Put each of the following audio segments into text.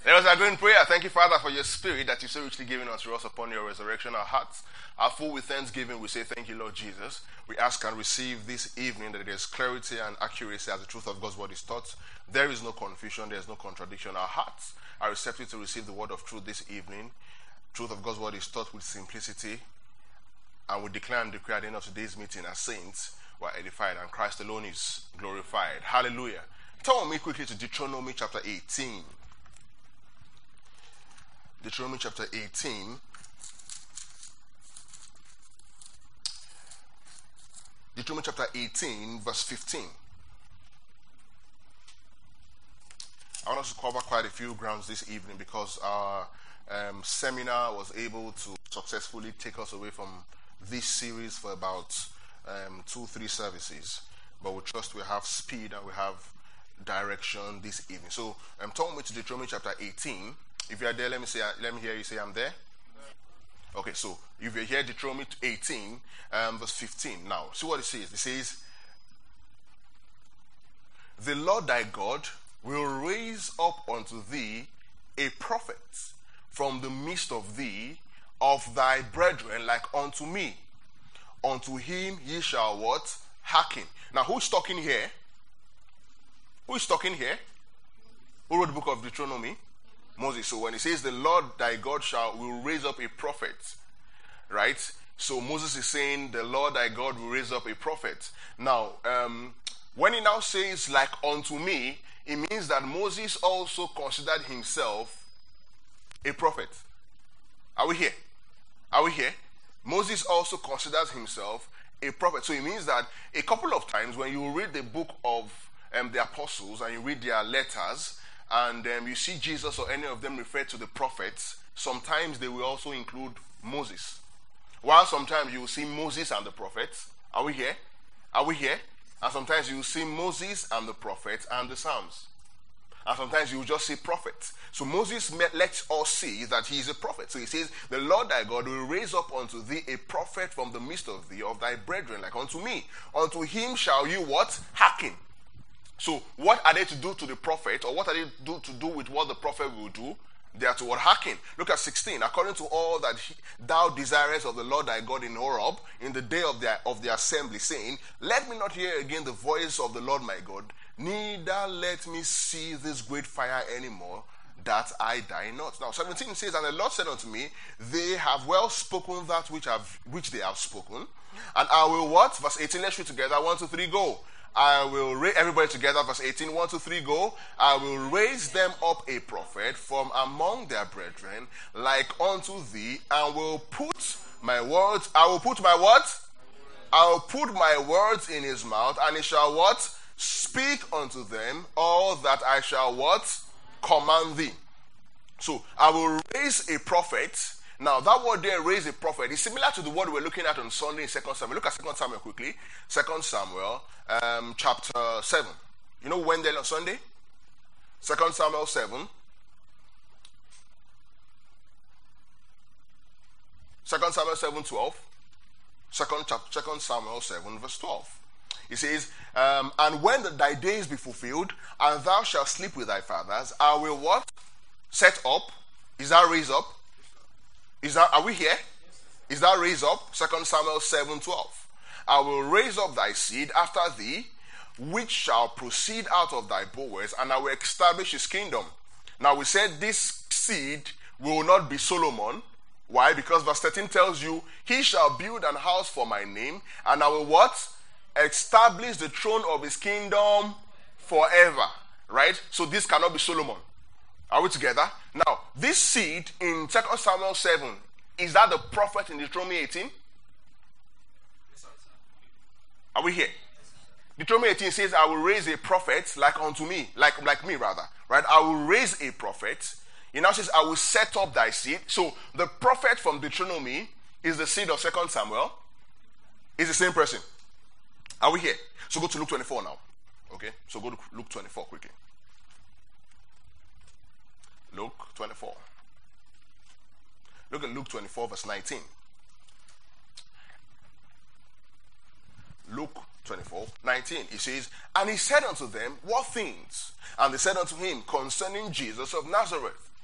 Let us agree in prayer. Thank you, Father, for your spirit that you so richly given unto us upon your resurrection. Our hearts are full with thanksgiving. We say thank you, Lord Jesus. We ask and receive this evening that there is clarity and accuracy as the truth of God's word is taught. There is no confusion. There is no contradiction. Our hearts are receptive to receive the word of truth this evening. Truth of God's word is taught with simplicity. And we declare and declare at the end of today's meeting as saints who are edified and Christ alone is glorified. Hallelujah. Turn me quickly to Deuteronomy chapter 18. Deuteronomy chapter 18. Deuteronomy chapter 18, verse 15. I want us to cover quite a few grounds this evening because our seminar was able to successfully take us away from this series for about 2-3 services. But we trust we have speed and we have direction this evening. So turn me to Deuteronomy chapter 18. If you are there, let me hear you say I'm there. Okay, so if you're here, Deuteronomy 18, verse 15. Now, see what it says. It says, the Lord thy God will raise up unto thee a prophet from the midst of thee, of thy brethren, like unto me. Unto him ye shall what? Hearken. Now, who's talking here? Who is talking here? Who wrote the book of Deuteronomy? Moses. So when he says the Lord thy God will raise up a prophet, right? So Moses is saying the Lord thy God will raise up a prophet. Now, when he now says like unto me, it means that Moses also considered himself a prophet. Are we here? Are we here? Moses also considers himself a prophet. So it means that a couple of times when you read the book of the apostles and you read their letters, and you see Jesus or any of them refer to the prophets, sometimes they will also include Moses. While sometimes you will see Moses and the prophets. Are we here? Are we here? And sometimes you will see Moses and the prophets and the Psalms. And sometimes you will just see prophets. So Moses lets us see that he is a prophet. So he says, the Lord thy God will raise up unto thee a prophet from the midst of thee, of thy brethren, like unto me. Unto him shall you what? Hearken. So what are they to do to the prophet, or what are they to do with what the prophet will do? They are to what? Hearken. Look at 16. According to all that thou desirest of the Lord thy God in Horeb, in the day of the assembly, saying, let me not hear again the voice of the Lord my God, neither let me see this great fire anymore, that I die not. Now 17 says, and the Lord said unto me, they have well spoken that which they have spoken, and I will what? Verse 18, let's read together. 1, 2, 3, go. I will raise, everybody together, verse 18, 1, 2, 3, go. I will raise them up a prophet from among their brethren, like unto thee, and will put my words, I will put my what? I will put my words in his mouth, and he shall what? Speak unto them all that I shall what? Command thee. So, I will raise a prophet. Now, that word there, raise a prophet, is similar to the word we're looking at on Sunday in 2 Samuel. Look at 2 Samuel quickly. 2 Samuel chapter 7. You know when they're on Sunday? 2 Samuel 7. 2 Samuel 7, 12. 2 Samuel 7, verse 12. It says, and when thy days be fulfilled, and thou shalt sleep with thy fathers, I will what? Set up. Is that raise up? Are we here? Is that raise up? 2 Samuel 7:12. I will raise up thy seed after thee, which shall proceed out of thy bowels, and I will establish his kingdom. Now we said this seed will not be Solomon. Why? Because verse 13 tells you, he shall build an house for my name, and I will what? Establish the throne of his kingdom forever. Right? So this cannot be Solomon. Are we together? Now, this seed in 2 Samuel 7, is that the prophet in Deuteronomy 18? Are we here? Deuteronomy 18 says, I will raise a prophet like unto me, like me rather. Right? I will raise a prophet. He now says, I will set up thy seed. So, the prophet from Deuteronomy is the seed of 2 Samuel. Is the same person. Are we here? So, go to Luke 24 now. Okay? So, go to Luke 24 quickly. Luke 24. Look at Luke 24 verse 19. Luke 24:19. It says, and he said unto them, what things? And they said unto him, concerning Jesus of Nazareth,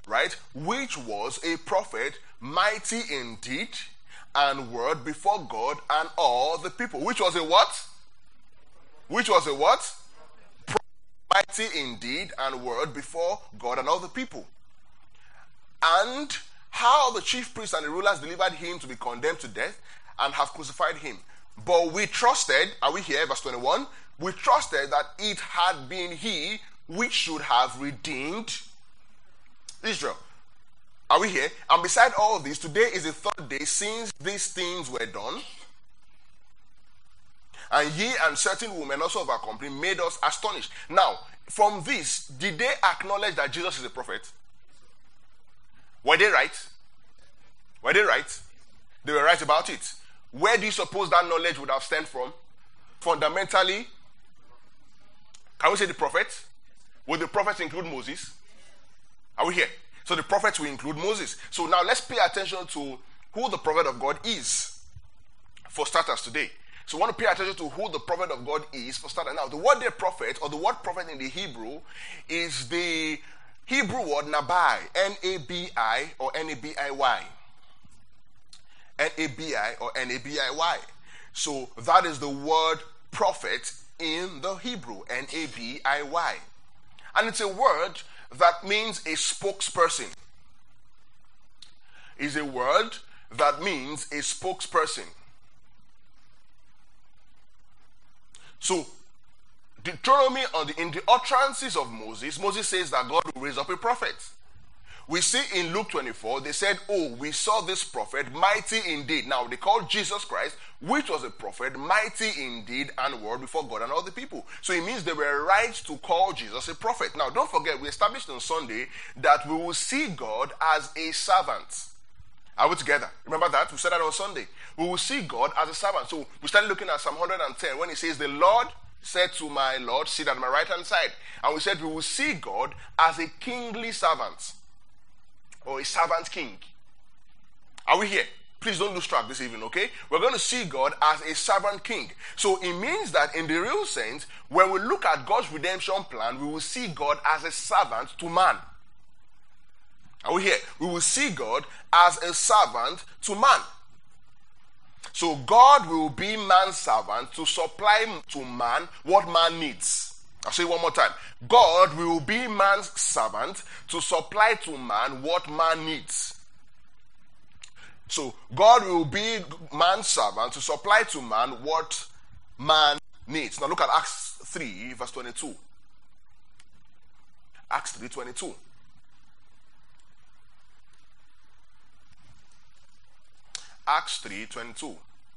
right, which was a prophet, mighty in deed and word before God and all the people. Which was a what? Which was a what? Mighty in deed and word before God and all the people. And how the chief priests and the rulers delivered him to be condemned to death and have crucified him. But we trusted, are we here, verse 21? We trusted that it had been he which should have redeemed Israel. Are we here? And beside all this, today is the third day since these things were done. And ye and certain women also of our company made us astonished. Now, from this, did they acknowledge that Jesus is a prophet? Were they right? Were they right? They were right about it. Where do you suppose that knowledge would have stemmed from? Fundamentally, can we say the prophets? Would the prophets include Moses? Are we here? So the prophets will include Moses. So now let's pay attention to who the prophet of God is for starters today. So we want to pay attention to who the prophet of God is for starters. Now, the word there prophet, or the word prophet in the Hebrew, is the Hebrew word nabai, N-A-B-I or N-A-B-I-Y. N-A-B-I or N-A-B-I-Y. So that is the word prophet in the Hebrew, N-A-B-I-Y. And it's a word that means a spokesperson. Is a word that means a spokesperson. So, Deuteronomy, in the utterances of Moses, Moses says that God will raise up a prophet. We see in Luke 24, they said, oh, we saw this prophet, mighty indeed. Now, they called Jesus Christ, which was a prophet, mighty indeed and word before God and all the people. So it means they were right to call Jesus a prophet. Now, don't forget, we established on Sunday that we will see God as a servant. Are we together? Remember that? We said that on Sunday. We will see God as a servant. So we started looking at Psalm 110 when it says, the Lord said to my Lord, sit at my right hand side. And we said we will see God as a kingly servant. Or a servant king. Are we here? Please don't lose track this evening, okay? We're going to see God as a servant king. So it means that in the real sense, when we look at God's redemption plan, we will see God as a servant to man. Are we here? We will see God as a servant to man. So God will be man's servant to supply to man what man needs. I'll say it one more time. God will be man's servant to supply to man what man needs. So God will be man's servant to supply to man what man needs. Now look at Acts 3 verse 22. Acts 3:22. Acts 3:22.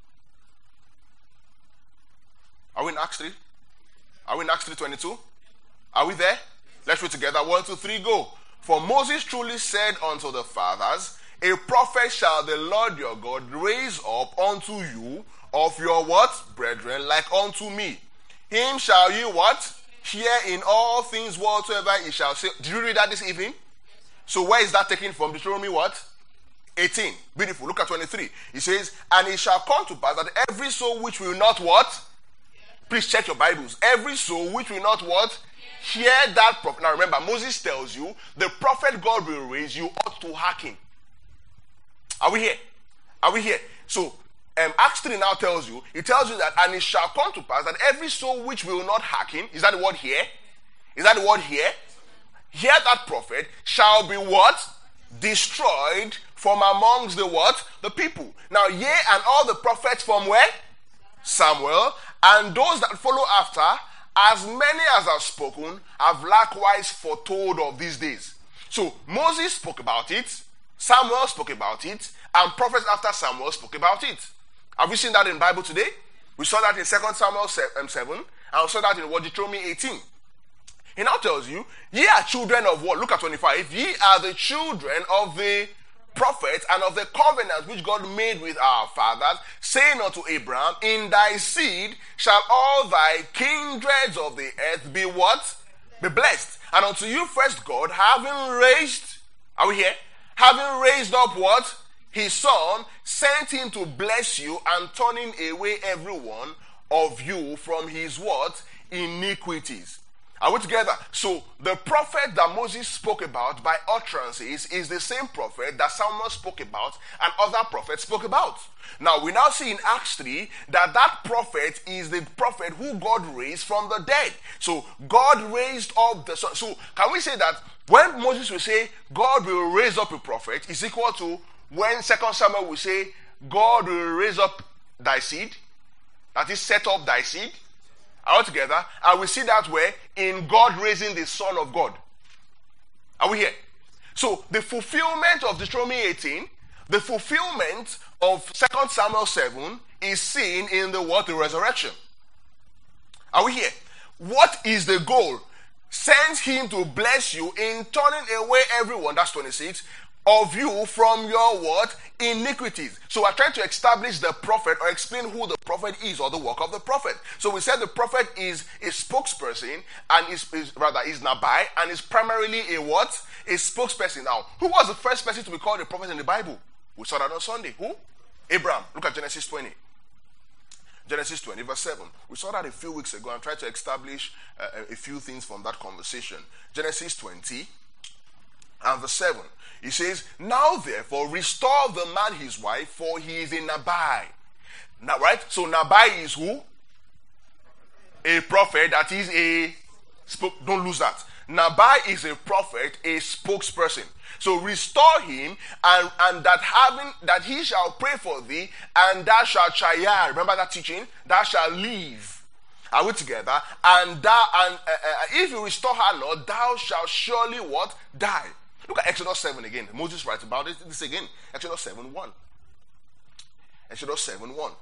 Are we in Acts 3? Are we in Acts 3:22? Are we there? Let's read together. 1, 2, 3, go. For Moses truly said unto the fathers, a prophet shall the Lord your God raise up unto you of your what? Brethren, like unto me. Him shall ye what? Hear in all things whatsoever he shall say. Did you read that this evening? So where is that taken from? Deuteronomy what? 18. Beautiful. Look at 23. It says, and it shall come to pass that every soul which will not what? Please check your Bibles. Every soul which will not what? Hear that prophet. Now remember, Moses tells you, the prophet God will raise, you ought to hearken. Are we here? Are we here? So, Acts 3 now tells you, it tells you that, and it shall come to pass that every soul which will not hearken, is that the word here? Is that the word here? Hear that prophet shall be what? Destroyed from amongst the what? The people. Now, ye and all the prophets from where? Samuel, and those that follow after, as many as have spoken, have likewise foretold of these days. So, Moses spoke about it, Samuel spoke about it, and prophets after Samuel spoke about it. Have we seen that in the Bible today? We saw that in 2 Samuel 7, and we saw that in Deuteronomy 18. He now tells you, ye are children of what? Look at 25. Ye are the children of the prophets and of the covenant which God made with our fathers, saying unto Abraham, in thy seed shall all thy kindreds of the earth be what? Be blessed. And unto you first God, having raised, are we here? Having raised up what? His son, sent him to bless you and turning away every one of you from his what? Iniquities. Are we together? So the prophet that Moses spoke about by utterances is the same prophet that Samuel spoke about and other prophets spoke about. Now we now see in Acts 3 that that prophet is the prophet who God raised from the dead. So God raised up the son. So can we say that when Moses will say God will raise up a prophet is equal to when 2 Samuel will say God will raise up thy seed, that is set up thy seed? All together, and we see that way in God raising the Son of God. Are we here? So the fulfillment of Deuteronomy 18, the fulfillment of 2 Samuel 7 is seen in the what? The resurrection. Are we here? What is the goal? Sends him to bless you in turning away everyone, that's 26, of you from your what? Iniquities. So we're trying to establish the prophet or explain who the prophet is or the work of the prophet. So we said the prophet is a spokesperson and is Nabai and is primarily a what? A spokesperson. Now, who was the first person to be called a prophet in the Bible? We saw that on Sunday. Who? Abraham. Look at Genesis 20. Genesis 20 verse 7. We saw that a few weeks ago and tried to establish a few things from that conversation. Genesis 20 and verse 7. He says, now therefore restore the man his wife, for he is a Nabai. Now, right? So Nabai is who? A prophet, that is a don't lose that. Nabai is a prophet, a spokesperson. So restore him, and that he shall pray for thee, and thou shalt chayah. Remember that teaching? Thou shalt live. Are we together? And if you restore her not, thou shalt surely what? Die. Look at Exodus 7 again. Moses writes about this again. Exodus 7:1. Exodus 7:1.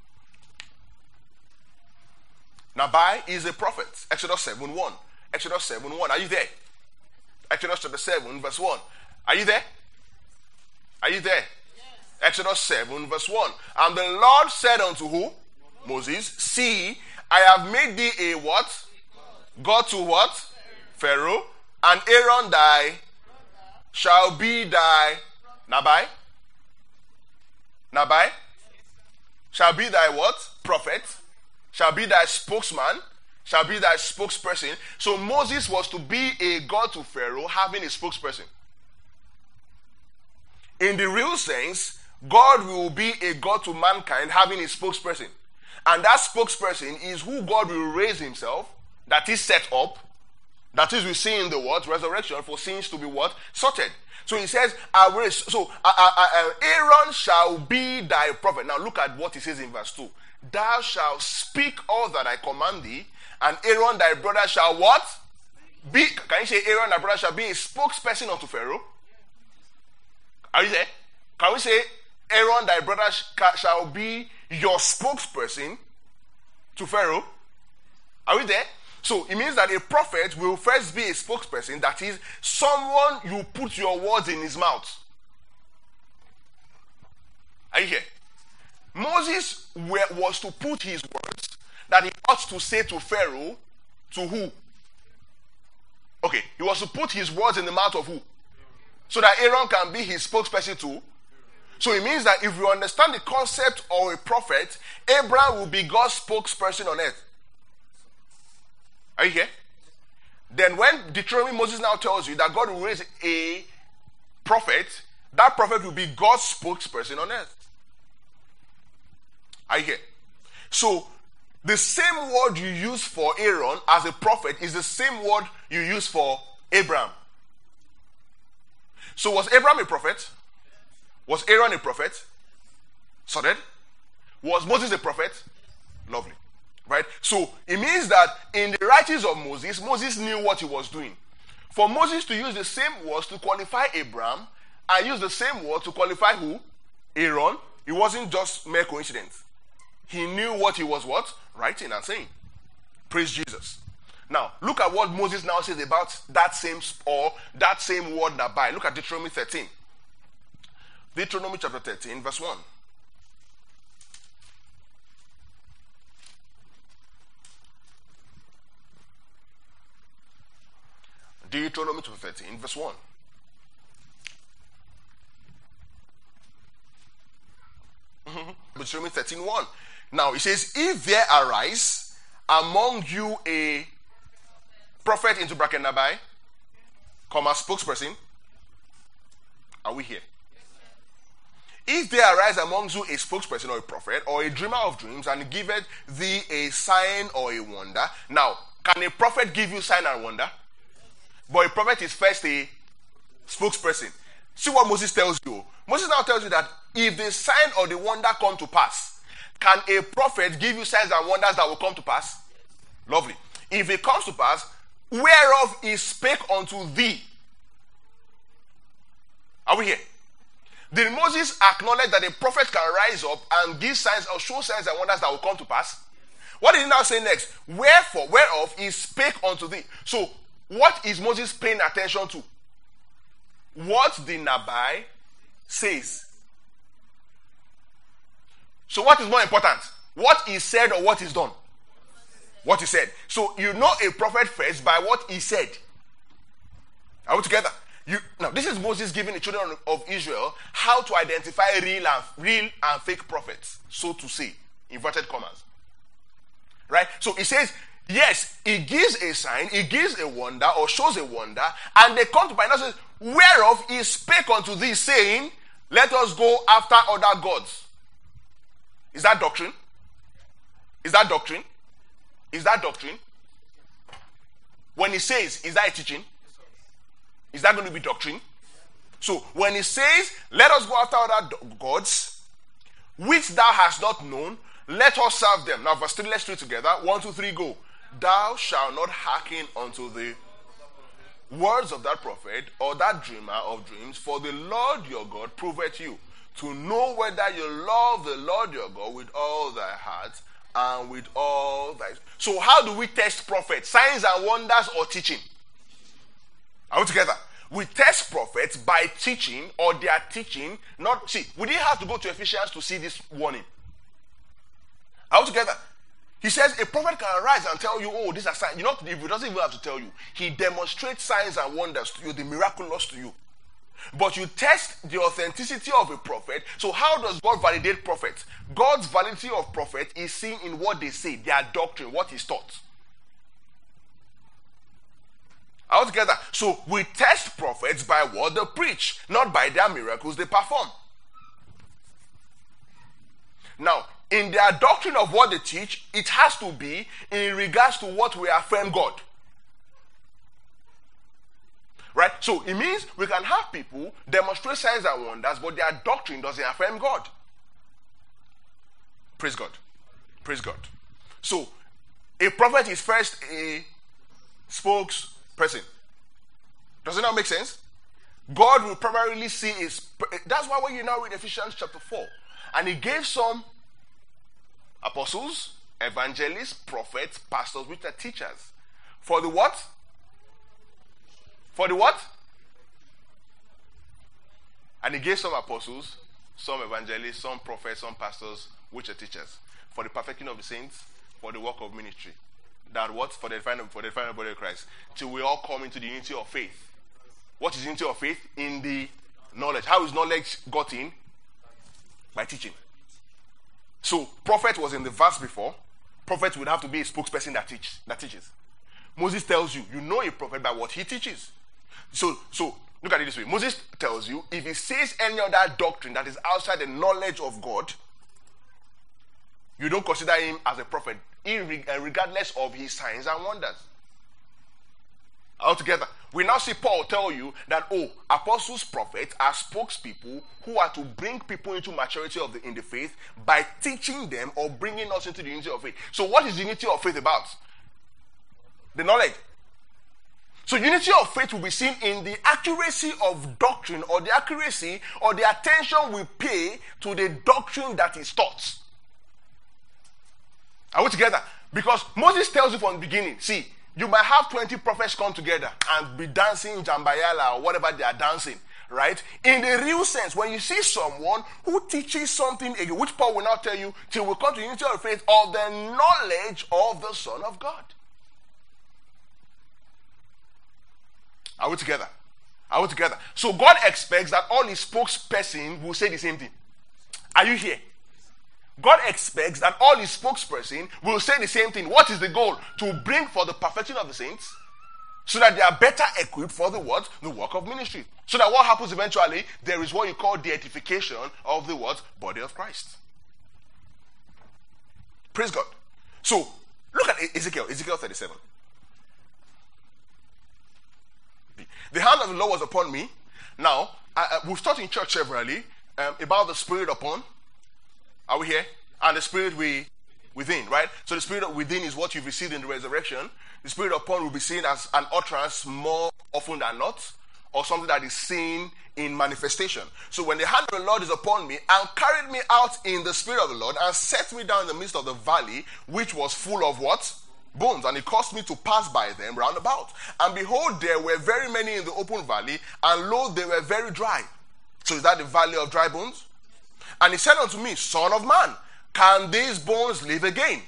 Nabai is a prophet. Exodus 7:1. Exodus 7:1. Are you there? Exodus chapter 7 verse 1. Are you there? Are you there? Yes. Exodus 7 verse 1. And the Lord said unto who? Moses, see, I have made thee a what? God to what? Pharaoh. And Aaron thy shall be thy Nabai? Nabai? Shall be thy what? Prophet? Shall be thy spokesman? Shall be thy spokesperson? So Moses was to be a God to Pharaoh, having a spokesperson. In the real sense, God will be a God to mankind, having a spokesperson. And that spokesperson is who God will raise himself, that is set up. That is, we see in the word resurrection for sins to be what? Sorted. So he says, Aaron shall be thy prophet. Now look at what he says in verse 2. Thou shalt speak all that I command thee, and Aaron thy brother shall what? Be. Can you say Aaron thy brother shall be a spokesperson unto Pharaoh? Are you there? Can we say Aaron thy brother shall be your spokesperson to Pharaoh? Are we there? So it means that a prophet will first be a spokesperson, that is, someone you put your words in his mouth. Are you here? Moses was to put his words that he ought to say to Pharaoh to who? Okay, he was to put his words in the mouth of who? So that Aaron can be his spokesperson too. So it means that if you understand the concept of a prophet, Abraham will be God's spokesperson on earth. Are you here? Then when Deuteronomy Moses now tells you that God will raise a prophet, that prophet will be God's spokesperson on earth. Are you here? So the same word you use for Aaron as a prophet is the same word you use for Abraham. So was Abraham a prophet? Was Aaron a prophet? Sorted? Was Moses a prophet? Lovely. Right? So it means that in the writings of Moses, Moses knew what he was doing. For Moses to use the same words to qualify Abraham and use the same word to qualify who? Aaron. It wasn't just mere coincidence. He knew what he was what? Writing and saying. Praise Jesus. Now, look at what Moses now says about that same word Nabai. Look at Deuteronomy 13. Deuteronomy chapter 13, verse 1. Deuteronomy chapter 13, verse 1. Deuteronomy 13, 1. Now, it says, if there arise among you a Prophet into bracket nabai, comma, spokesperson. Are we here? If there arise amongst you a spokesperson or a prophet or a dreamer of dreams and giveth thee a sign or a wonder. Now, can a prophet give you sign and wonder? But a prophet is first a spokesperson. See what Moses tells you. Moses now tells you that if the sign or the wonder come to pass, can a prophet give you signs and wonders that will come to pass? Lovely. If it comes to pass, whereof he spake unto thee. Are we here? Did Moses acknowledge that a prophet can rise up and give signs or show signs and wonders that will come to pass? What did he now say next? Wherefore, whereof he spake unto thee. So, what is Moses paying attention to? What the Nabai says. So, what is more important? What is said or what is done? What he said. So, you know a prophet first by what he said. Are we together? Now, this is Moses giving the children of Israel how to identify real and fake prophets, so to say, inverted commas. Right? So he says, yes, he gives a sign, he gives a wonder or shows a wonder, and they come to find out, says, whereof he spake unto thee, saying, let us go after other gods. Is that doctrine? Is that doctrine? Is that doctrine? When he says, is that a teaching? Is that going to be doctrine? So, when he says, let us go after other gods, which thou hast not known, let us serve them. Now, verse 3, let's read together. 1, 2, 3, go. Thou shalt not hearken unto the words of that prophet or that dreamer of dreams, for the Lord your God proveth you, to know whether you love the Lord your God with all thy heart and with all thy... So, how do we test prophets? Signs and wonders or teaching? Are we together? We test prophets by teaching or their teaching. Not see, we didn't have to go to Ephesians to see this warning. Are we together? He says a prophet can arise and tell you, oh, these are signs. You know, if he doesn't even have to tell you, he demonstrates signs and wonders to you, the miraculous to you. But you test the authenticity of a prophet. So how does God validate prophets? God's validity of prophets is seen in what they say, their doctrine, what is taught. All together. So we test prophets by what they preach, not by their miracles they perform. Now, in their doctrine of what they teach, it has to be in regards to what we affirm God. Right? So it means we can have people demonstrate signs and wonders, but their doctrine doesn't affirm God. Praise God. Praise God. So a prophet is first a spokesperson. Does it not make sense? God will primarily see his... That's why when you now read Ephesians chapter 4, and he gave some apostles, evangelists, prophets, pastors, which are teachers. For the what? For the what? And he gave some apostles, some evangelists, some prophets, some pastors, which are teachers. For the perfecting of the saints, for the work of ministry. That what? For the final body of Christ. Till we all come into the unity of faith. What is unity of faith? In the knowledge. How is knowledge got in? By teaching. So, prophet was in the verse before. Prophet would have to be a spokesperson that teaches. Moses tells you, you know a prophet by what he teaches. So look at it this way. Moses tells you, if he says any other doctrine that is outside the knowledge of God, you don't consider him as a prophet, regardless of his signs and wonders. Altogether, we now see Paul tell you that, apostles, prophets are spokespeople who are to bring people into maturity in the faith by teaching them or bringing us into the unity of faith. So what is the unity of faith about? The knowledge. So unity of faith will be seen in the accuracy of doctrine, or the accuracy or the attention we pay to the doctrine that is taught. Are we together? Because Moses tells you from the beginning, see, you might have 20 prophets come together and be dancing jambayala or whatever they are dancing, right? In the real sense, when you see someone who teaches something, which Paul will now tell you, till we come to unity of faith of the knowledge of the Son of God. Are we together? Are we together? So God expects that all his spokesperson will say the same thing. Are you here? God expects that all his spokesperson will say the same thing. What is the goal? To bring for the perfection of the saints So that they are better equipped for the what? The work of ministry. So that what happens eventually, there is what you call the edification of the what? Body of Christ. Praise God. So, look at Ezekiel 37. The hand of the Lord was upon me. Now, we've taught in church severally about the Spirit upon. Are we here? And the Spirit within, right? So the Spirit within is what you've received in the resurrection. The Spirit upon will be seen as an utterance more often than not, or something that is seen in manifestation. So when the hand of the Lord is upon me and carried me out in the Spirit of the Lord and set me down in the midst of the valley, which was full of what? Bones. And it caused me to pass by them round about. And behold, there were very many in the open valley, and lo, they were very dry. So is that the valley of dry bones? And he said unto me, Son of man, can these bones live again?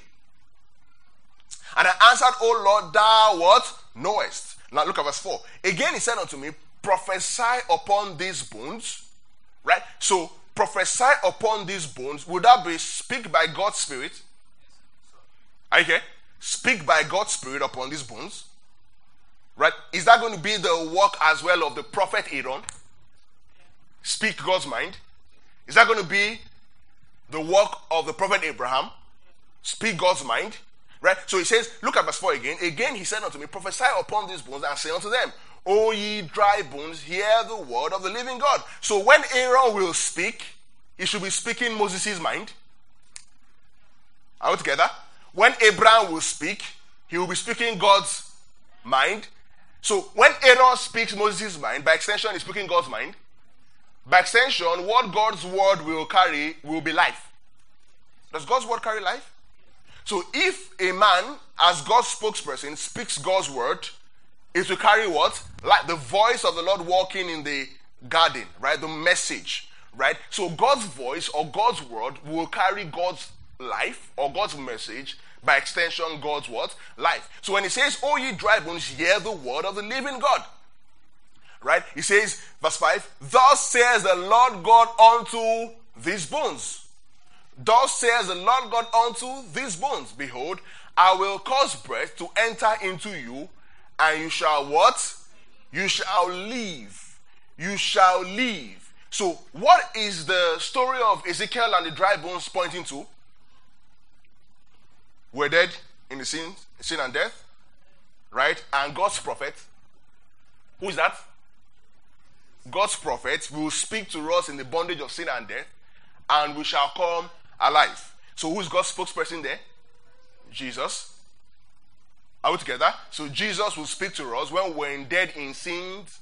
And I answered, O Lord, thou what? Knowest. Now look at verse 4. Again he said unto me, prophesy upon these bones. Right? So, prophesy upon these bones. Would that be speak by God's Spirit? Okay? Speak by God's Spirit upon these bones. Right? Is that going to be the work as well of the prophet Aaron? Speak God's mind. Is that going to be the work of the prophet Abraham? Speak God's mind. Right? So he says, look at verse 4 again. Again he said unto me, prophesy upon these bones and say unto them, O ye dry bones, hear the word of the living God. So when Aaron will speak, he should be speaking Moses' mind. Are we together? When Abraham will speak, he will be speaking God's mind. So when Aaron speaks Moses' mind, by extension he's speaking God's mind. By extension, what God's word will carry will be life. Does God's word carry life? So if a man, as God's spokesperson, speaks God's word, it will carry what? Like the voice of the Lord walking in the garden, right? The message, right? So God's voice or God's word will carry God's life or God's message, by extension, God's what? Life. So when he says, O ye dry bones, hear the word of the living God. Right? He says, verse 5, thus says the Lord God unto these bones. Thus says the Lord God unto these bones, behold, I will cause breath to enter into you, and you shall what? You shall live. You shall live. So what is the story of Ezekiel and the dry bones pointing to? We're dead in the sin and death. Right? And God's prophet. Who is that? God's prophet will speak to us in the bondage of sin and death, and we shall come alive. So who is God's spokesperson there? Jesus. Are we together? So Jesus will speak to us when we're dead in sins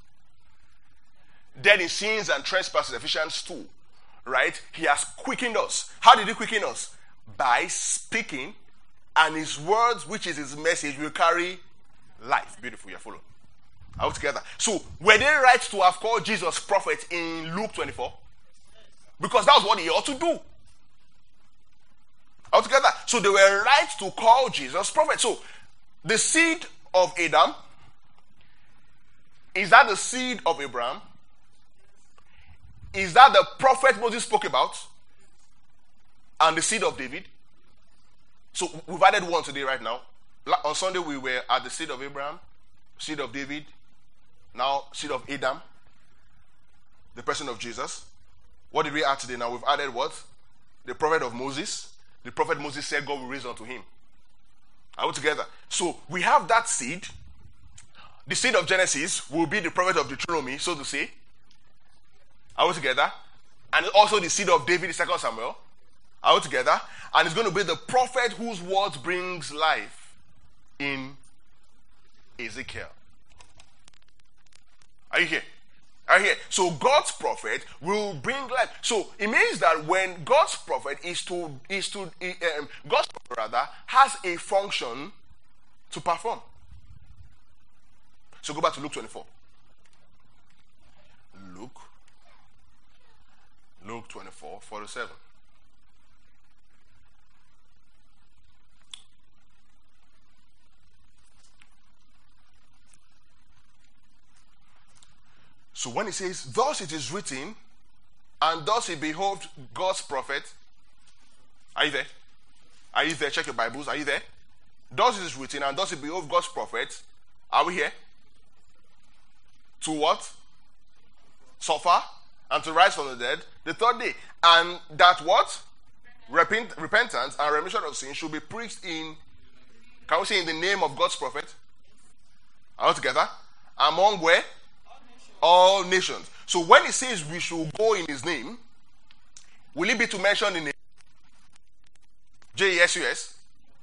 and trespasses, Ephesians 2. Right? He has quickened us. How did he quicken us? By speaking, and his words, which is his message, will carry life. Beautiful, you're following. Are we together? So were they right to have called Jesus prophet in Luke 24? Because that was what he ought to do. Are we together? So they were right to call Jesus prophet. So the seed of Adam, is that the seed of Abraham? Is that the prophet Moses spoke about? And the seed of David? So we've added one today right now. On Sunday we were at the seed of Abraham, seed of David, now seed of Adam, the person of Jesus. What did we add today? Now we've added what? The prophet of Moses. The prophet Moses said God will raise unto him. Are we together? So we have that seed. The seed of Genesis will be the prophet of Deuteronomy, so to say. Are we together? And also the seed of David, 2 Samuel. Are we together? And it's going to be the prophet whose words brings life in Ezekiel. Are you here? Are you here? So God's prophet will bring life. So it means that when God's prophet God's prophet rather has a function to perform. So go back to Luke 24. Luke 24, 47. So when he says, thus it is written, and thus he behoved God's prophet. Are you there? Are you there? Check your Bibles. Are you there? Thus it is written, and thus he behoved God's prophet. Are we here? to what? Suffer and to rise from the dead the third day. And that what? Repentance and remission of sin should be preached in, can we say in the name of God's prophet? All together? Among where? All nations. So when it says we should go in his name, will it be to mention the name? Jesus?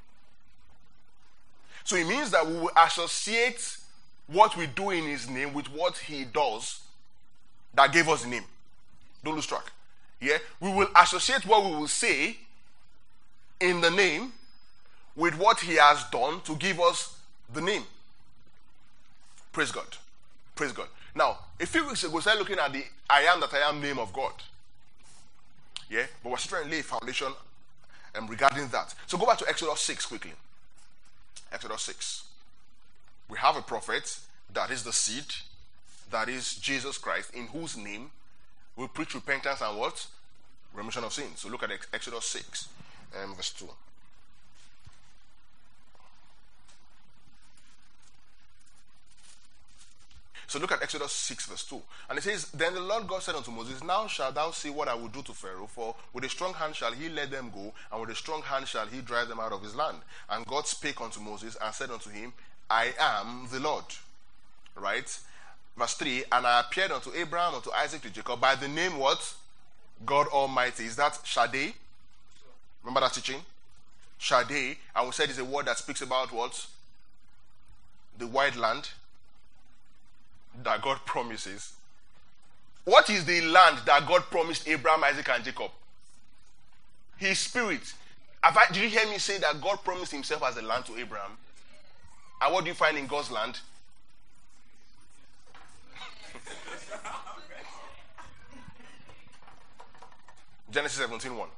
So it means that we will associate what we do in his name with what he does that gave us the name. Don't lose track. Yeah? We will associate what we will say in the name with what he has done to give us the name. Praise God. Praise God. Now, a few weeks ago, we started looking at the I am that I am name of God. Yeah? But we're still trying to lay a foundation regarding that. So go back to Exodus 6 quickly. Exodus 6. We have a prophet that is the seed, that is Jesus Christ, in whose name we preach repentance and what? Remission of sins. So look at Exodus 6, verse 2. So look at Exodus 6 verse 2. And it says, Then the Lord God said unto Moses, Now shalt thou see what I will do to Pharaoh, for with a strong hand shall he let them go, and with a strong hand shall he drive them out of his land. And God spake unto Moses and said unto him, I am the Lord. Right? Verse 3, And I appeared unto Abraham, unto Isaac, to Jacob, by the name what? God Almighty. Is that Shaddai? Remember that teaching? Shaddai. And we said it's a word that speaks about what? The wide land that God promises. What is the land that God promised Abraham, Isaac, and Jacob? His spirit. Did you hear me say that God promised himself as a land to Abraham? And what do you find in God's land? Genesis 17:1.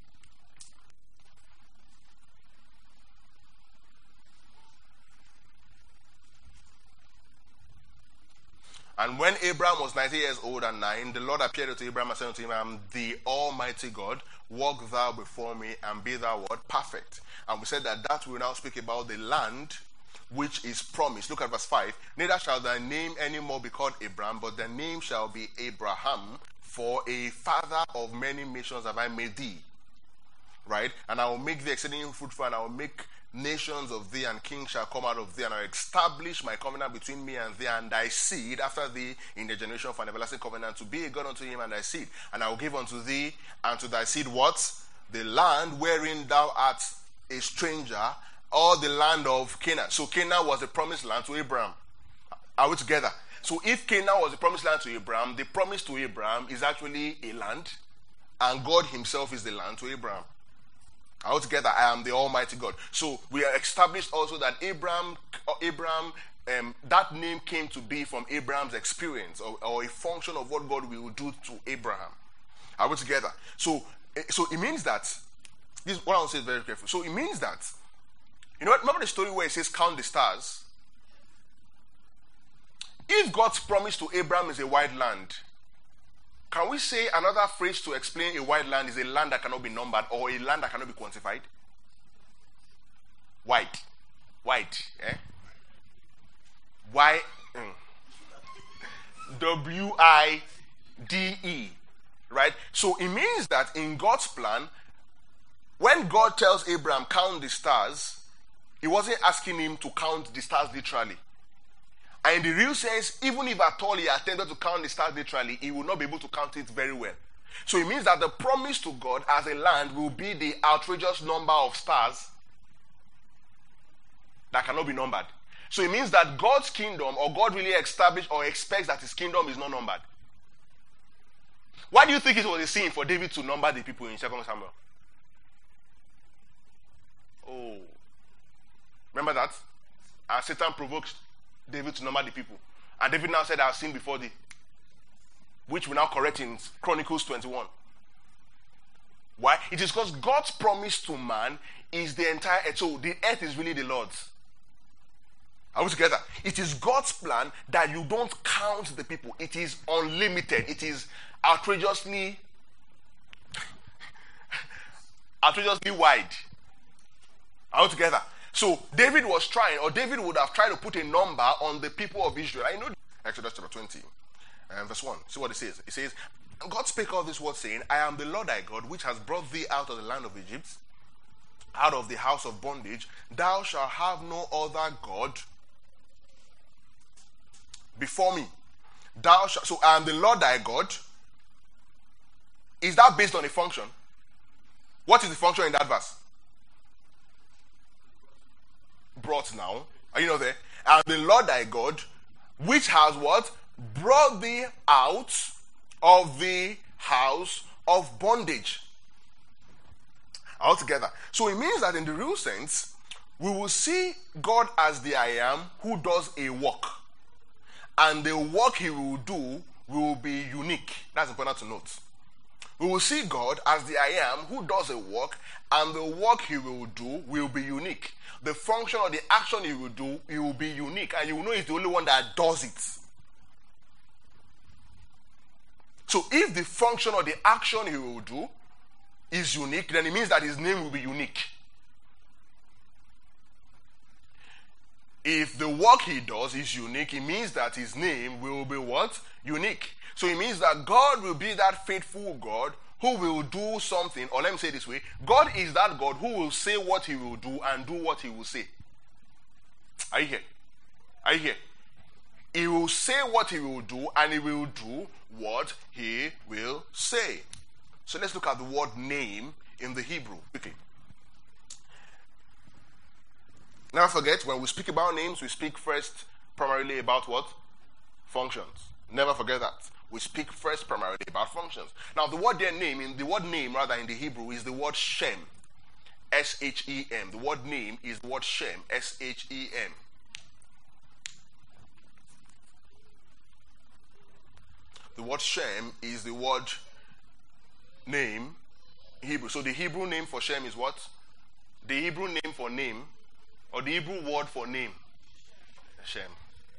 And when Abraham was 90 years old and 9, the Lord appeared unto Abraham and said unto him, I am the Almighty God. Walk thou before me and be thou what? Perfect. And we said that will now speak about the land which is promised. Look at verse 5. Neither shall thy name any more be called Abraham, but thy name shall be Abraham, for a father of many nations have I made thee. Right? And I will make thee exceedingly fruitful, and I will make nations of thee, and kings shall come out of thee, and I will establish my covenant between me and thee and thy seed after thee in the generation for an everlasting covenant, to be a God unto him and thy seed. And I will give unto thee and to thy seed what? The land wherein thou art a stranger, or the land of Canaan. So Canaan was the promised land to Abraham. Are we together? So if Canaan was the promised land to Abraham, the promise to Abraham is actually a land, and God himself is the land to Abraham. Altogether, I am the Almighty God. So we are established also that Abraham, that name came to be from Abraham's experience, or a function of what God will do to Abraham. Are we together? So it means that, this is what I want to say very carefully. So it means that, you know what, remember the story where it says count the stars? If God's promise to Abraham is a wide land, can we say another phrase to explain a wide land is a land that cannot be numbered, or a land that cannot be quantified? Wide. Eh? W-I-D-E. Right? So it means that in God's plan, when God tells Abraham, count the stars, he wasn't asking him to count the stars literally. And in the real sense, even if at all he attempted to count the stars literally, he will not be able to count it very well. So it means that the promise to God as a land will be the outrageous number of stars that cannot be numbered. So it means that God's kingdom, or God really established or expects that his kingdom is not numbered. Why do you think it was a sin for David to number the people in 2 Samuel? Oh. Remember that? And Satan provoked David to number the people. And David now said, I have sinned before thee. Which we now correct in Chronicles 21. Why? It is because God's promise to man is the entire earth. So the earth is really the Lord's. Are we together? It is God's plan that you don't count the people. It is unlimited. It is outrageously wide. Are we together? So David was trying, or David would have tried to put a number on the people of Israel. I know Exodus chapter 20, verse 1. See what it says. It says, God spake all this word, saying, I am the Lord thy God, which has brought thee out of the land of Egypt, out of the house of bondage. Thou shalt have no other God before me. So I am the Lord thy God. Is that based on a function? What is the function in that verse? Brought now. Are you not there? I am the Lord thy God, which has what? Brought thee out of the house of bondage. Altogether. So it means that in the real sense, we will see God as the I am who does a work. And the work he will do will be unique. That's important to note. We will see God as the I am who does a work, and the work he will do will be unique. The function or the action he will do, it will be unique, and you will know he's the only one that does it. So if the function or the action he will do is unique, then it means that his name will be unique. If the work he does is unique, it means that his name will be what? Unique. So it means that God will be that faithful God who will do something, or let me say it this way, God is that God who will say what he will do and do what he will say. Are you here? Are you here? He will say what he will do, and he will do what he will say. So let's look at the word name in the Hebrew quickly. Never forget, when we speak about names, we speak first primarily about what? Functions. Never forget that. We speak first primarily about functions. Now, the word name in the Hebrew is the word Shem. S-H-E-M. The word name is the word Shem. S-H-E-M. The word Shem is the word name Hebrew. So the Hebrew name for Shem is what? The Hebrew name for name, or the Hebrew word for name? Shem.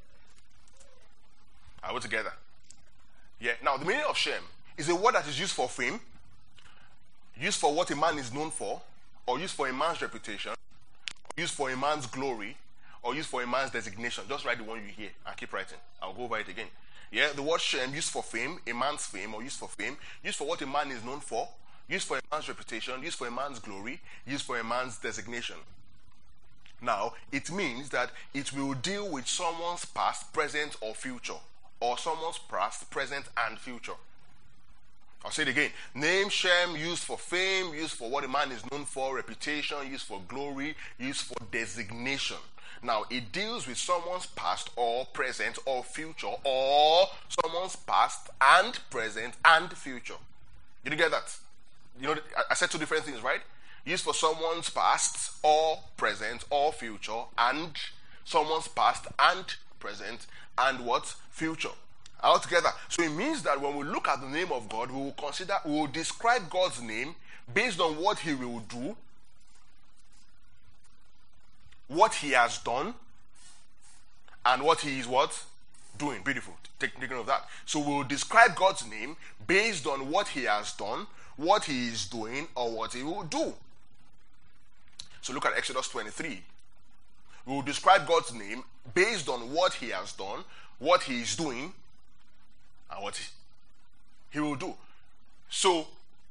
Are we together? Yeah. Now, the meaning of Shem is a word that is used for fame, used for what a man is known for, or used for a man's reputation, or used for a man's glory, or used for a man's designation. Just write the one you hear and keep writing. I'll go over it again. Yeah, the word Shem, used for fame, a man's fame, or used for fame, used for what a man is known for, used for a man's reputation, used for a man's glory, used for a man's designation. Now, it means that it will deal with someone's past, present, or future, or someone's past, present, and future. I'll say it again. Name Shem, used for fame, used for what a man is known for, reputation, used for glory, used for designation. Now, it deals with someone's past or present or future, or someone's past and present and future. Did you get that? You know, I said two different things, right? Used for someone's past or present or future, and someone's past and present and what? Future. All together. So it means that when we look at the name of God, we will describe God's name based on what he will do, what he has done, and what he is what? Doing. Beautiful. Take note of that. So we will describe God's name based on what he has done, what he is doing, or what he will do. So look at Exodus 23. We will describe God's name based on what he has done, what he is doing, and what he will do. So,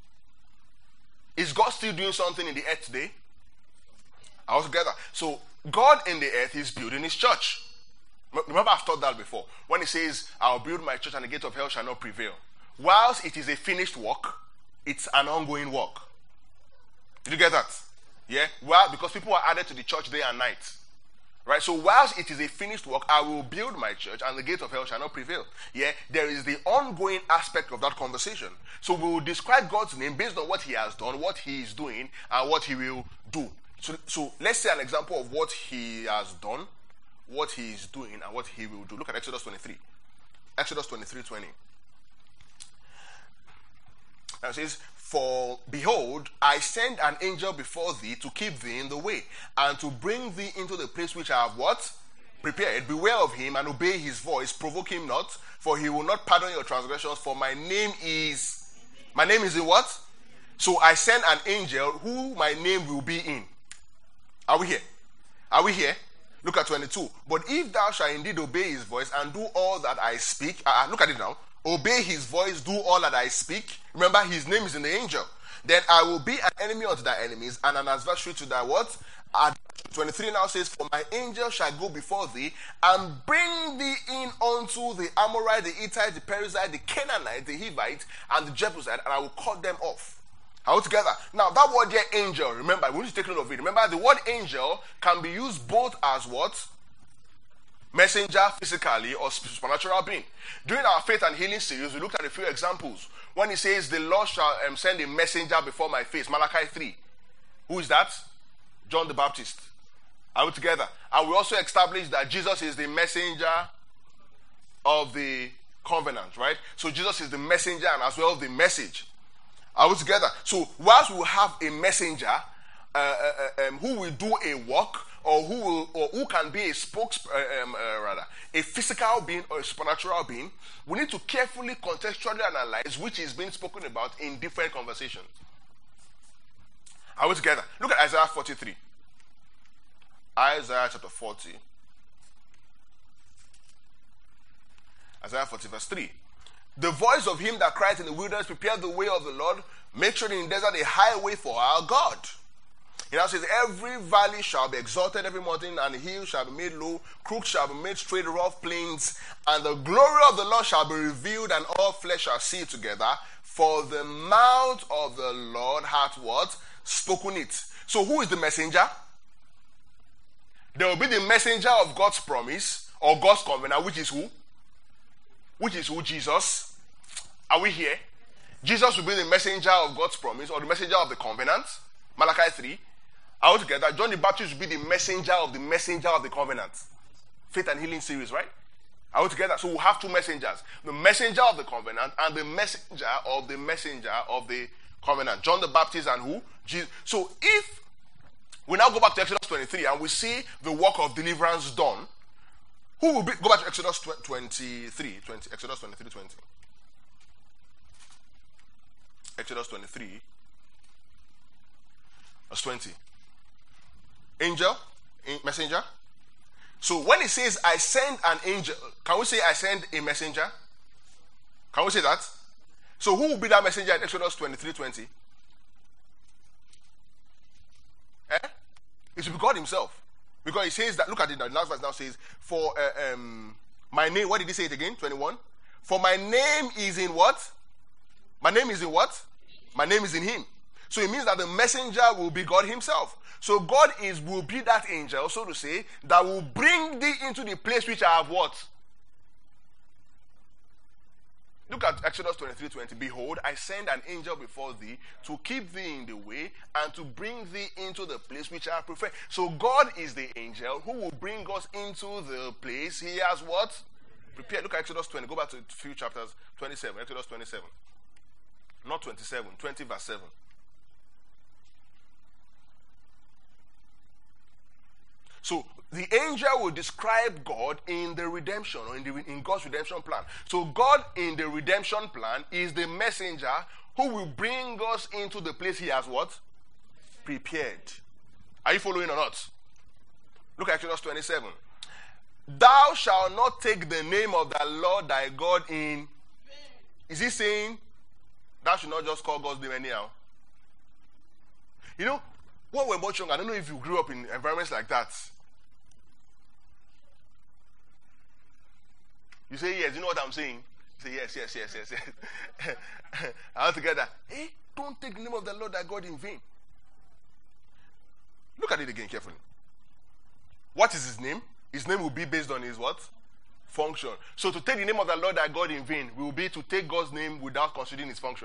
is God still doing something in the earth today? All together. So, God in the earth is building his church. Remember, I've taught that before. When he says, I'll build my church and the gate of hell shall not prevail. Whilst it is a finished work, it's an ongoing work. Did you get that? Yeah? Well, because people are added to the church day and night. Right? So whilst it is a finished work, I will build my church and the gate of hell shall not prevail. Yeah? There is the ongoing aspect of that conversation. So we will describe God's name based on what he has done, what he is doing, and what he will do. So let's say an example of what he has done, what he is doing, and what he will do. Look at Exodus 23. Exodus 23:20. And it says, for behold, I send an angel before thee to keep thee in the way, and to bring thee into the place which I have what? Prepared. Beware of him and obey his voice. Provoke him not, for he will not pardon your transgressions. For my name is in what? So I send an angel who my name will be in. Are we here? Are we here? Look at 22. But if thou shalt indeed obey his voice and do all that I speak, look at it now. Obey his voice, do all that I speak. Remember, his name is in the angel. Then I will be an enemy unto thy enemies and an adversary to thy what? 23 now says, for my angel shall go before thee and bring thee in unto the Amorite, the Hittite, the Perizzite, the Canaanite, the Hivite, and the Jebusite, and I will cut them off. All together. Now that word here, angel, remember, we need to take note of it. Remember, the word angel can be used both as what? Messenger physically or supernatural being. During our faith and healing series, we looked at a few examples. When he says, the Lord shall send a messenger before my face, Malachi 3. Who is that? John the Baptist. Are we together? And we also established that Jesus is the messenger of the covenant, right? So Jesus is the messenger and as well the message. Are we together? So whilst we have a messenger who will do a work, or who can be a a physical being or a supernatural being, we need to carefully contextually analyze which is being spoken about in different conversations. Are we together? Look at Isaiah 43. Isaiah chapter 40. Isaiah 40 verse 3. The voice of him that cried in the wilderness, prepare the way of the Lord, make straight in the desert a highway for our God. He now says, every valley shall be exalted, every mountain and hill shall be made low, crooks shall be made straight, rough plains, and the glory of the Lord shall be revealed, and all flesh shall see it together. For the mouth of the Lord hath what? Spoken it. So who is the messenger? There will be the messenger of God's promise, or God's covenant, which is who? Which is who? Jesus. Are we here? Jesus will be the messenger of God's promise, or the messenger of the covenant. Malachi 3. Are we together? John the Baptist will be the messenger of the covenant. Faith and healing series, right? Are we together? So we'll have two messengers. The messenger of the covenant and the messenger of the covenant. John the Baptist and who? Jesus. So if we now go back to Exodus 23 and we see the work of deliverance done, who will be? Go back to Exodus 23. Exodus 23, 20. Exodus 23, verse 20. Angel, messenger. So when it says, I send an angel, can we say I send a messenger? Can we say that? So who will be that messenger in Exodus 23, 20? It should be God himself. Because he says that, look at it now, the last verse now says, for my name, what did he say it again? 21. For my name is in what? My name is in what? My name is in him. So it means that the messenger will be God himself. So God will be that angel, so to say, that will bring thee into the place which I have what? Look at Exodus 23:20. Behold, I send an angel before thee to keep thee in the way and to bring thee into the place which I have prepared. So God is the angel who will bring us into the place he has what? Prepared. Look at Exodus 20. Go back to a few chapters. 27. Exodus 27. Not 27. 20 verse 7. So the angel will describe God in the redemption, or in God's redemption plan. So God in the redemption plan is the messenger who will bring us into the place he has what? Prepared. Are you following or not? Look at Exodus 27. Thou shalt not take the name of the Lord thy God in. Is he saying thou should not just call God's name anyhow? You know, when we're much younger, I don't know if you grew up in environments like that. You say yes, you know what I'm saying? You say yes. All together. Hey, don't take the name of the Lord thy God in vain. Look at it again carefully. What is his name? His name will be based on his what? Function. So to take the name of the Lord thy God in vain will be to take God's name without considering his function.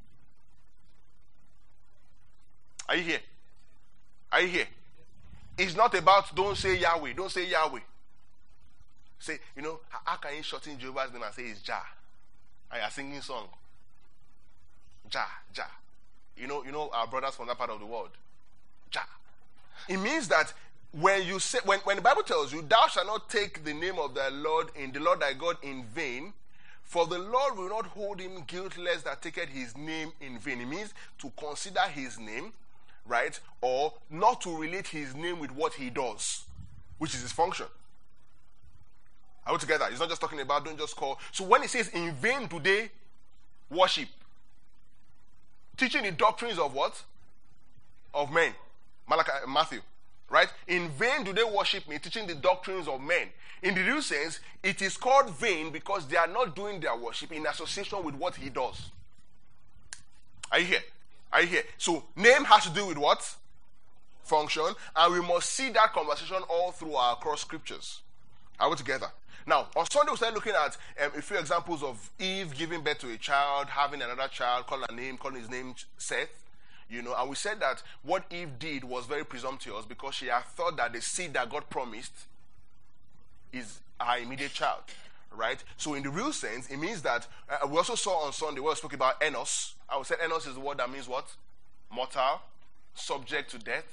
Are you here? Are you here? It's not about don't say Yahweh. Don't say Yahweh. Say, you know, how can you shorten Jehovah's name and say it's Jah? And you're singing song. Jah. You know our brothers from that part of the world. Jah. It means that when you say, when the Bible tells you, thou shalt not take the name of the Lord thy God in vain, for the Lord will not hold him guiltless that taketh his name in vain. It means to consider his name, right? Or not to relate his name with what he does. which is his function. Are we together? It's not just talking about don't just call. So when it says in vain do they worship, teaching the doctrines of what? Of men. Matthew. Right? In vain do they worship me, teaching the doctrines of men. In the real sense, it is called vain because they are not doing their worship in association with what he does. Are you here? Are you here? So, name has to do with what? Function. And we must see that conversation all through our cross scriptures. Are we together? Now, on Sunday we started looking at a few examples of Eve giving birth to a child, having another child, calling his name Seth. And we said that what Eve did was very presumptuous because she had thought that the seed that God promised is her immediate child, right? So in the real sense, it means that we also saw on Sunday where we spoke about Enos. I would say Enos is the word that means what? Mortal, subject to death.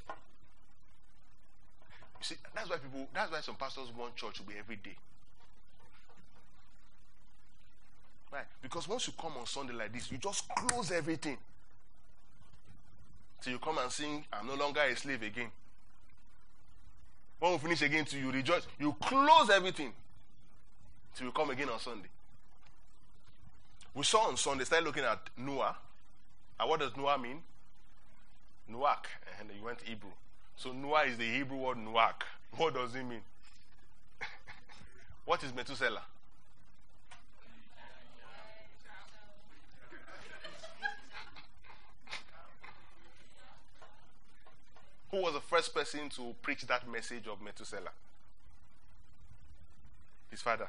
You see, that's why some pastors want church to be every day. Right? Because once you come on Sunday like this, you just close everything. So you come and sing, I'm no longer a slave again. When we finish again, you rejoice. You close everything till you come again on Sunday. We saw on Sunday, started looking at Noah. And what does Noah mean? Nuak. And then you went Hebrew. So Noah is the Hebrew word Nuak. What does it mean? What is Methuselah? Who was the first person to preach that message of Methuselah? His father.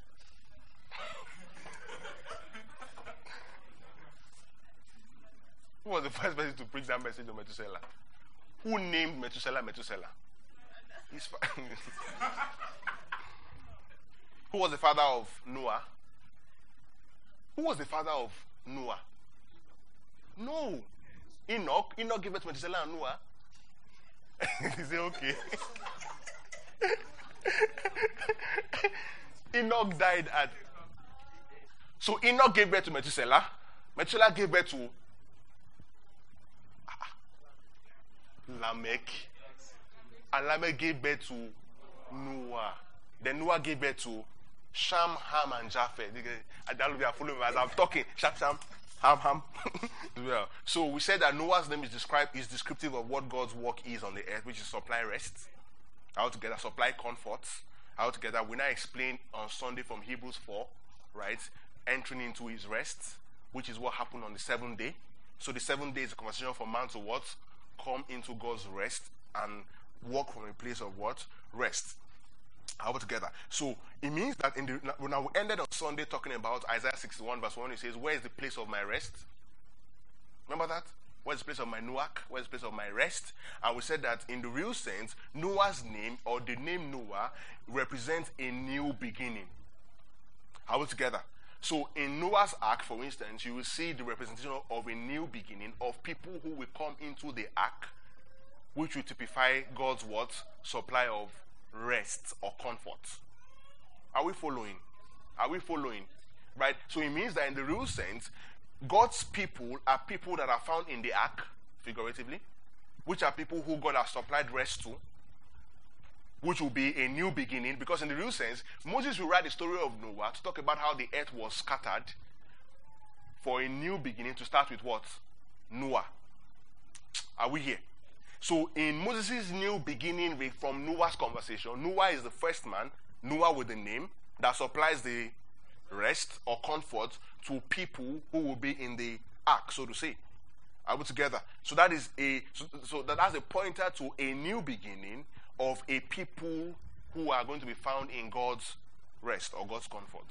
Who was the first person to preach that message of Methuselah? Who named Methuselah Methuselah? His Who was the father of Noah? Who was the father of Noah? No. Enoch. Enoch gave birth to Methuselah and Noah. Is it okay? Enoch died at. So Enoch gave birth to Methuselah. Methuselah gave birth to Lamech. And Lamech gave birth to Noah. Then Noah gave birth to Sham, Ham, and Japheth. I don't know if following me as I'm talking. Sham, Ham. Yeah. So we said that Noah's name is descriptive of what God's work is on the earth, which is supply rest. Altogether, supply comfort. Altogether, we now explain on Sunday from Hebrews 4, right? Entering into his rest, which is what happened on the seventh day. So the 7 days is a conversation for man to what? Come into God's rest and walk from a place of what? Rest. Altogether. So it means that now we ended on Sunday talking about Isaiah 61 verse 1. It says, where is the place of my rest? Remember that? Where's the place of my Nuak? Where's the place of my rest? And we said that in the real sense, Noah's name or the name Noah represents a new beginning. Altogether. So in Noah's ark, for instance, you will see the representation of a new beginning of people who will come into the ark, which will typify God's what? Supply of rest or comfort. Are we following? Are we following? Right? So it means that in the real sense, God's people are people that are found in the ark, figuratively, which are people who God has supplied rest to, which will be a new beginning, because in the real sense, Moses will write the story of Noah to talk about how the earth was scattered for a new beginning to start with what? Noah. Are we here? So in Moses' new beginning from Noah's conversation, Noah is the first man, Noah with the name, that supplies the rest or comfort to people who will be in the ark, so to say. Are we together? So that is that's a pointer to a new beginning of a people who are going to be found in God's rest or God's comfort.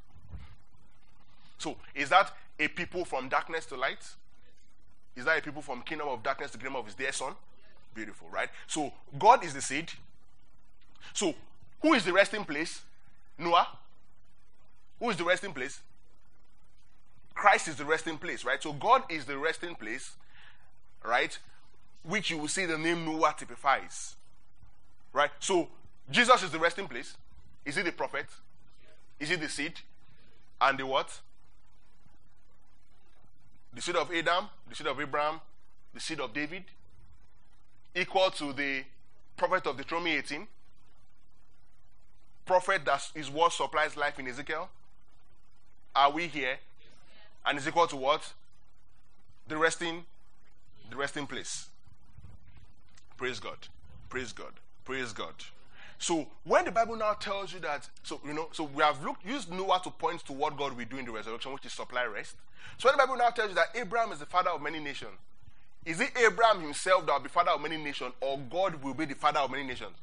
So is that a people from darkness to light? Is that a people from kingdom of darkness to kingdom of his dear son? Beautiful, right? So God is the seed. So who is the resting place? Noah. Who is the resting place? Christ is the resting place, right? So God is the resting place, right? Which you will see the name Noah typifies. Right? So Jesus is the resting place. Is he the prophet? Is he the seed? And the what? The seed of Adam, the seed of Abraham, the seed of David, equal to the prophet of Deuteronomy 18. prophet that is what supplies life in Ezekiel? Are we here? And is equal to what? The resting place. Praise God. Praise God. Praise God. So when the Bible now tells you that, so we have used Noah to point to what God will do in the resurrection, which is supply rest. So when the Bible now tells you that Abraham is the father of many nations, is it Abraham himself that will be father of many nations, or God will be the father of many nations?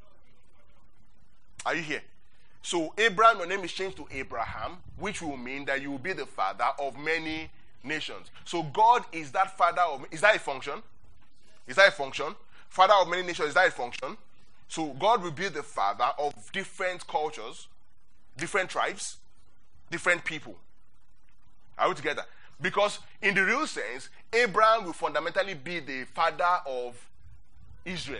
Are you here? So Abraham, your name is changed to Abraham, which will mean that you will be the father of many nations. So God is that father of, is that a function? Is that a function? Father of many nations, is that a function? So God will be the father of different cultures, different tribes, different people. Are we together? Because in the real sense, Abraham will fundamentally be the father of Israel.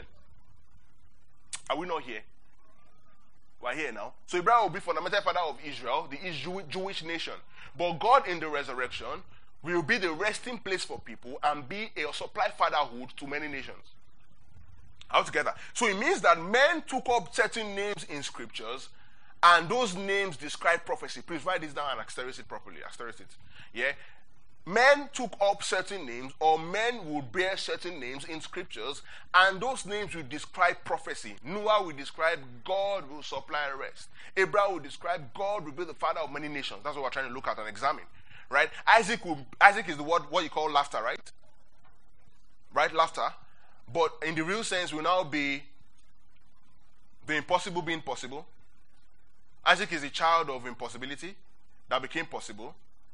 Are we not here? We're here now. So Abraham will be fundamental father of Israel, the Jewish nation. But God in the resurrection will be the resting place for people and be a supply fatherhood to many nations. Altogether. So it means that men took up certain names in scriptures, and those names describe prophecy. Please write this down and asterisk it properly. Asterisk it. Yeah? Men took up certain names, or men would bear certain names in scriptures, and those names will describe prophecy. Noah will describe God will supply rest. Abraham will describe God will be the father of many nations. That's what we're trying to look at and examine. Right? Isaac is the word what you call laughter, right? Right? Laughter. But in the real sense will now be the impossible being possible. Isaac is a child of impossibility that became possible.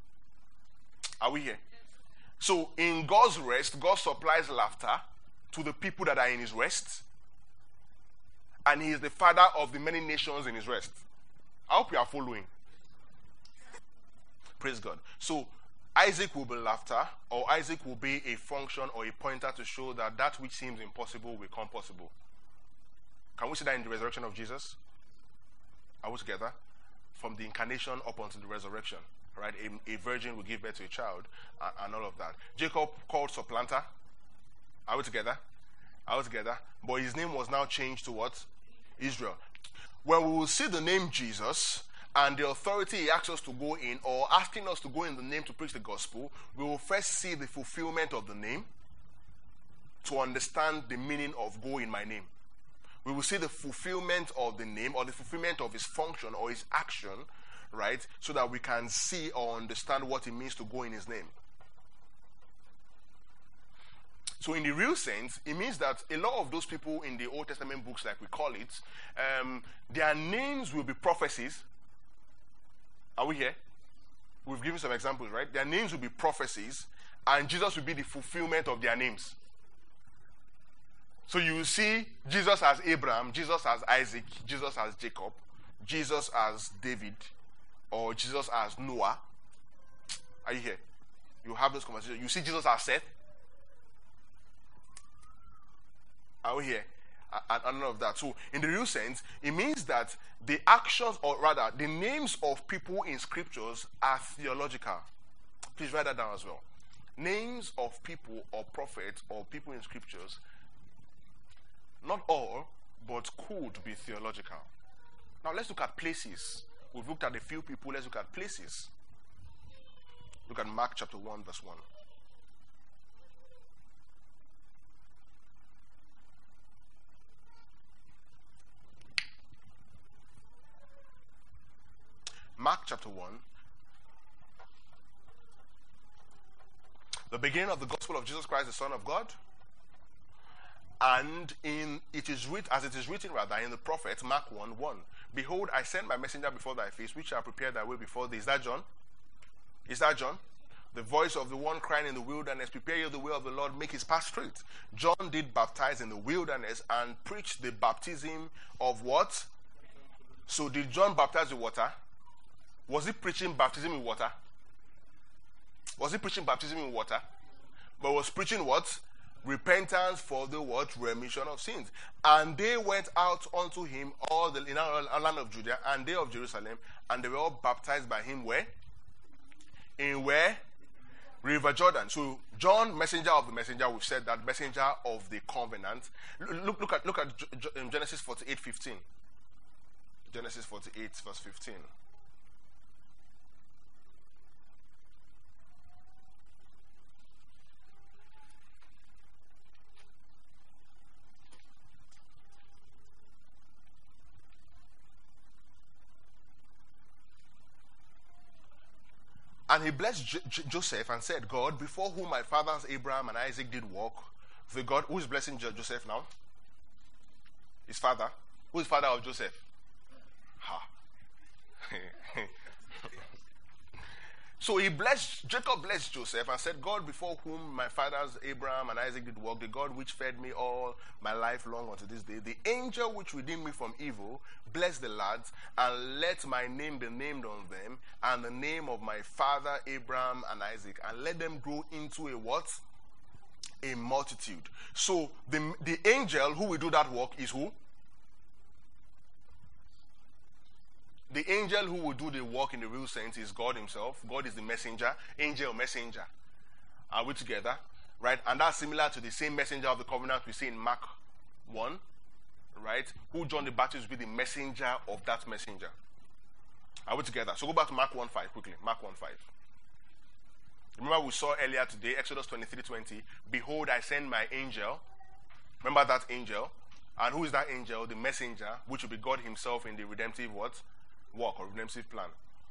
Are we here? So in God's rest, God supplies laughter to the people that are in his rest. And he is the father of the many nations in his rest. I hope you are following. Praise God. So Isaac will be laughter, or Isaac will be a function or a pointer to show that that which seems impossible will become possible. Can we see that in the resurrection of Jesus? Are we together? From the incarnation up until the resurrection. Right? A virgin will give birth to a child and all of that. Jacob called supplanter. Are we together? Are we together? But his name was now changed to what? Israel. When we will see the name Jesus and the authority he asks us to go in, or asking us to go in the name to preach the gospel, we will first see the fulfillment of the name to understand the meaning of go in my name. We will see the fulfillment of the name, or the fulfillment of his function or his action, right? So that we can see or understand what it means to go in his name. So in the real sense, it means that a lot of those people in the Old Testament books, like we call it, their names will be prophecies. Are we here? We've given some examples, right? Their names will be prophecies, and Jesus will be the fulfillment of their names. So you will see Jesus as Abraham, Jesus as Isaac, Jesus as Jacob, Jesus as David, or Jesus as Noah. Are you here? You have those conversations. You see Jesus as Seth. Are we here? And none of that. So in the real sense, it means that the actions, or rather the names of people in scriptures are theological. Please write that down as well. Names of people or prophets or people in scriptures, not all, but could be theological. Now let's look at places. We've looked at a few people. Let's look at places. Look at Mark chapter 1 verse 1. Mark chapter 1. The beginning of the gospel of Jesus Christ, the Son of God. And it is written in the prophet, Mark 1:1. Behold, I send my messenger before thy face, which shall prepare thy way before thee. Is that John? Is that John? The voice of the one crying in the wilderness, prepare ye the way of the Lord, make his path straight. John did baptize in the wilderness and preach the baptism of what? So did John baptize with water? Was he preaching baptism in water? Was he preaching baptism in water? But was preaching what? Repentance for the what? Remission of sins. And they went out unto him all in the land of Judea and they of Jerusalem, and they were all baptized by him where? In where? River Jordan. So John, messenger of the messenger, we've said that messenger of the covenant. Look at Genesis 48:15. Genesis 48, verse 15. And he blessed Joseph and said, God, before whom my fathers Abraham and Isaac did walk, the God who is blessing Joseph now? His father. Who is father of Joseph? Ha. So Jacob blessed Joseph and said, God, before whom my fathers Abraham and Isaac did walk, the God which fed me all my life long unto this day, the angel which redeemed me from evil, bless the lads, and let my name be named on them, and the name of my father Abraham and Isaac, and let them grow into a what? A multitude. So the angel who will do that work is who? The angel who will do the work in the real sense is God himself. God is the messenger, angel, messenger. Are we together? Right? And that's similar to the same messenger of the covenant we see in Mark 1. Right? Who John the Baptist will be the messenger of that messenger. Are we together? So go back to Mark 1:5 quickly. Mark 1:5. Remember we saw earlier today, Exodus 23:20. Behold, I send my angel. Remember that angel? And who is that angel? The messenger, which will be God himself in the redemptive what? Work or redemptive plan.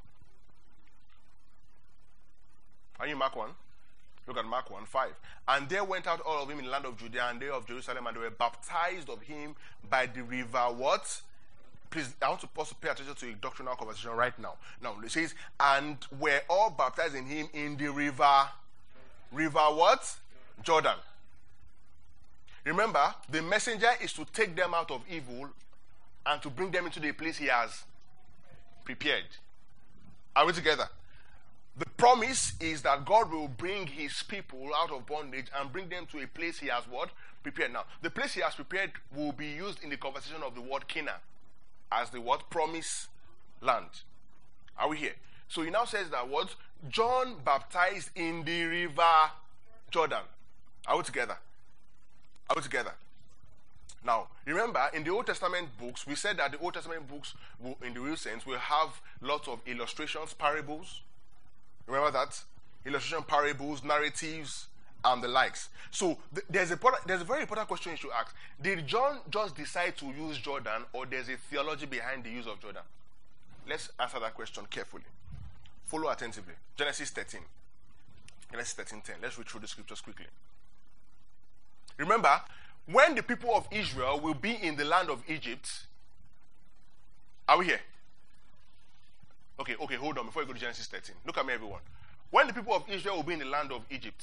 Are you Mark 1? Look at Mark 1:5. And there went out all of him in the land of Judea and they of Jerusalem, and they were baptized of him by the river what? Please, I want to pause to pay attention to a doctrinal conversation right now. Now, it says, and were all baptized in him in the river what? Jordan. Remember, the messenger is to take them out of evil and to bring them into the place he has prepared. Are we together? The promise is that God will bring his people out of bondage and bring them to a place he has what? Prepared. Now, the place he has prepared will be used in the conversation of the word Canaan as the word promise land. Are we here? So he now says that what? John baptized in the river Jordan. Are we together? Are we together? Now, remember, in the Old Testament books, we said that the Old Testament books, will, in the real sense, will have lots of illustrations, parables. Remember that? Illustration, parables, narratives, and the likes. So, there's a very important question you should ask. Did John just decide to use Jordan, or there's a theology behind the use of Jordan? Let's answer that question carefully. Follow attentively. Genesis 13. Genesis 13:10. Let's read through the scriptures quickly. Remember, when the people of Israel will be in the land of Egypt, are we here? Okay, hold on before you go to Genesis 13. Look at me, everyone. When the people of Israel will be in the land of Egypt,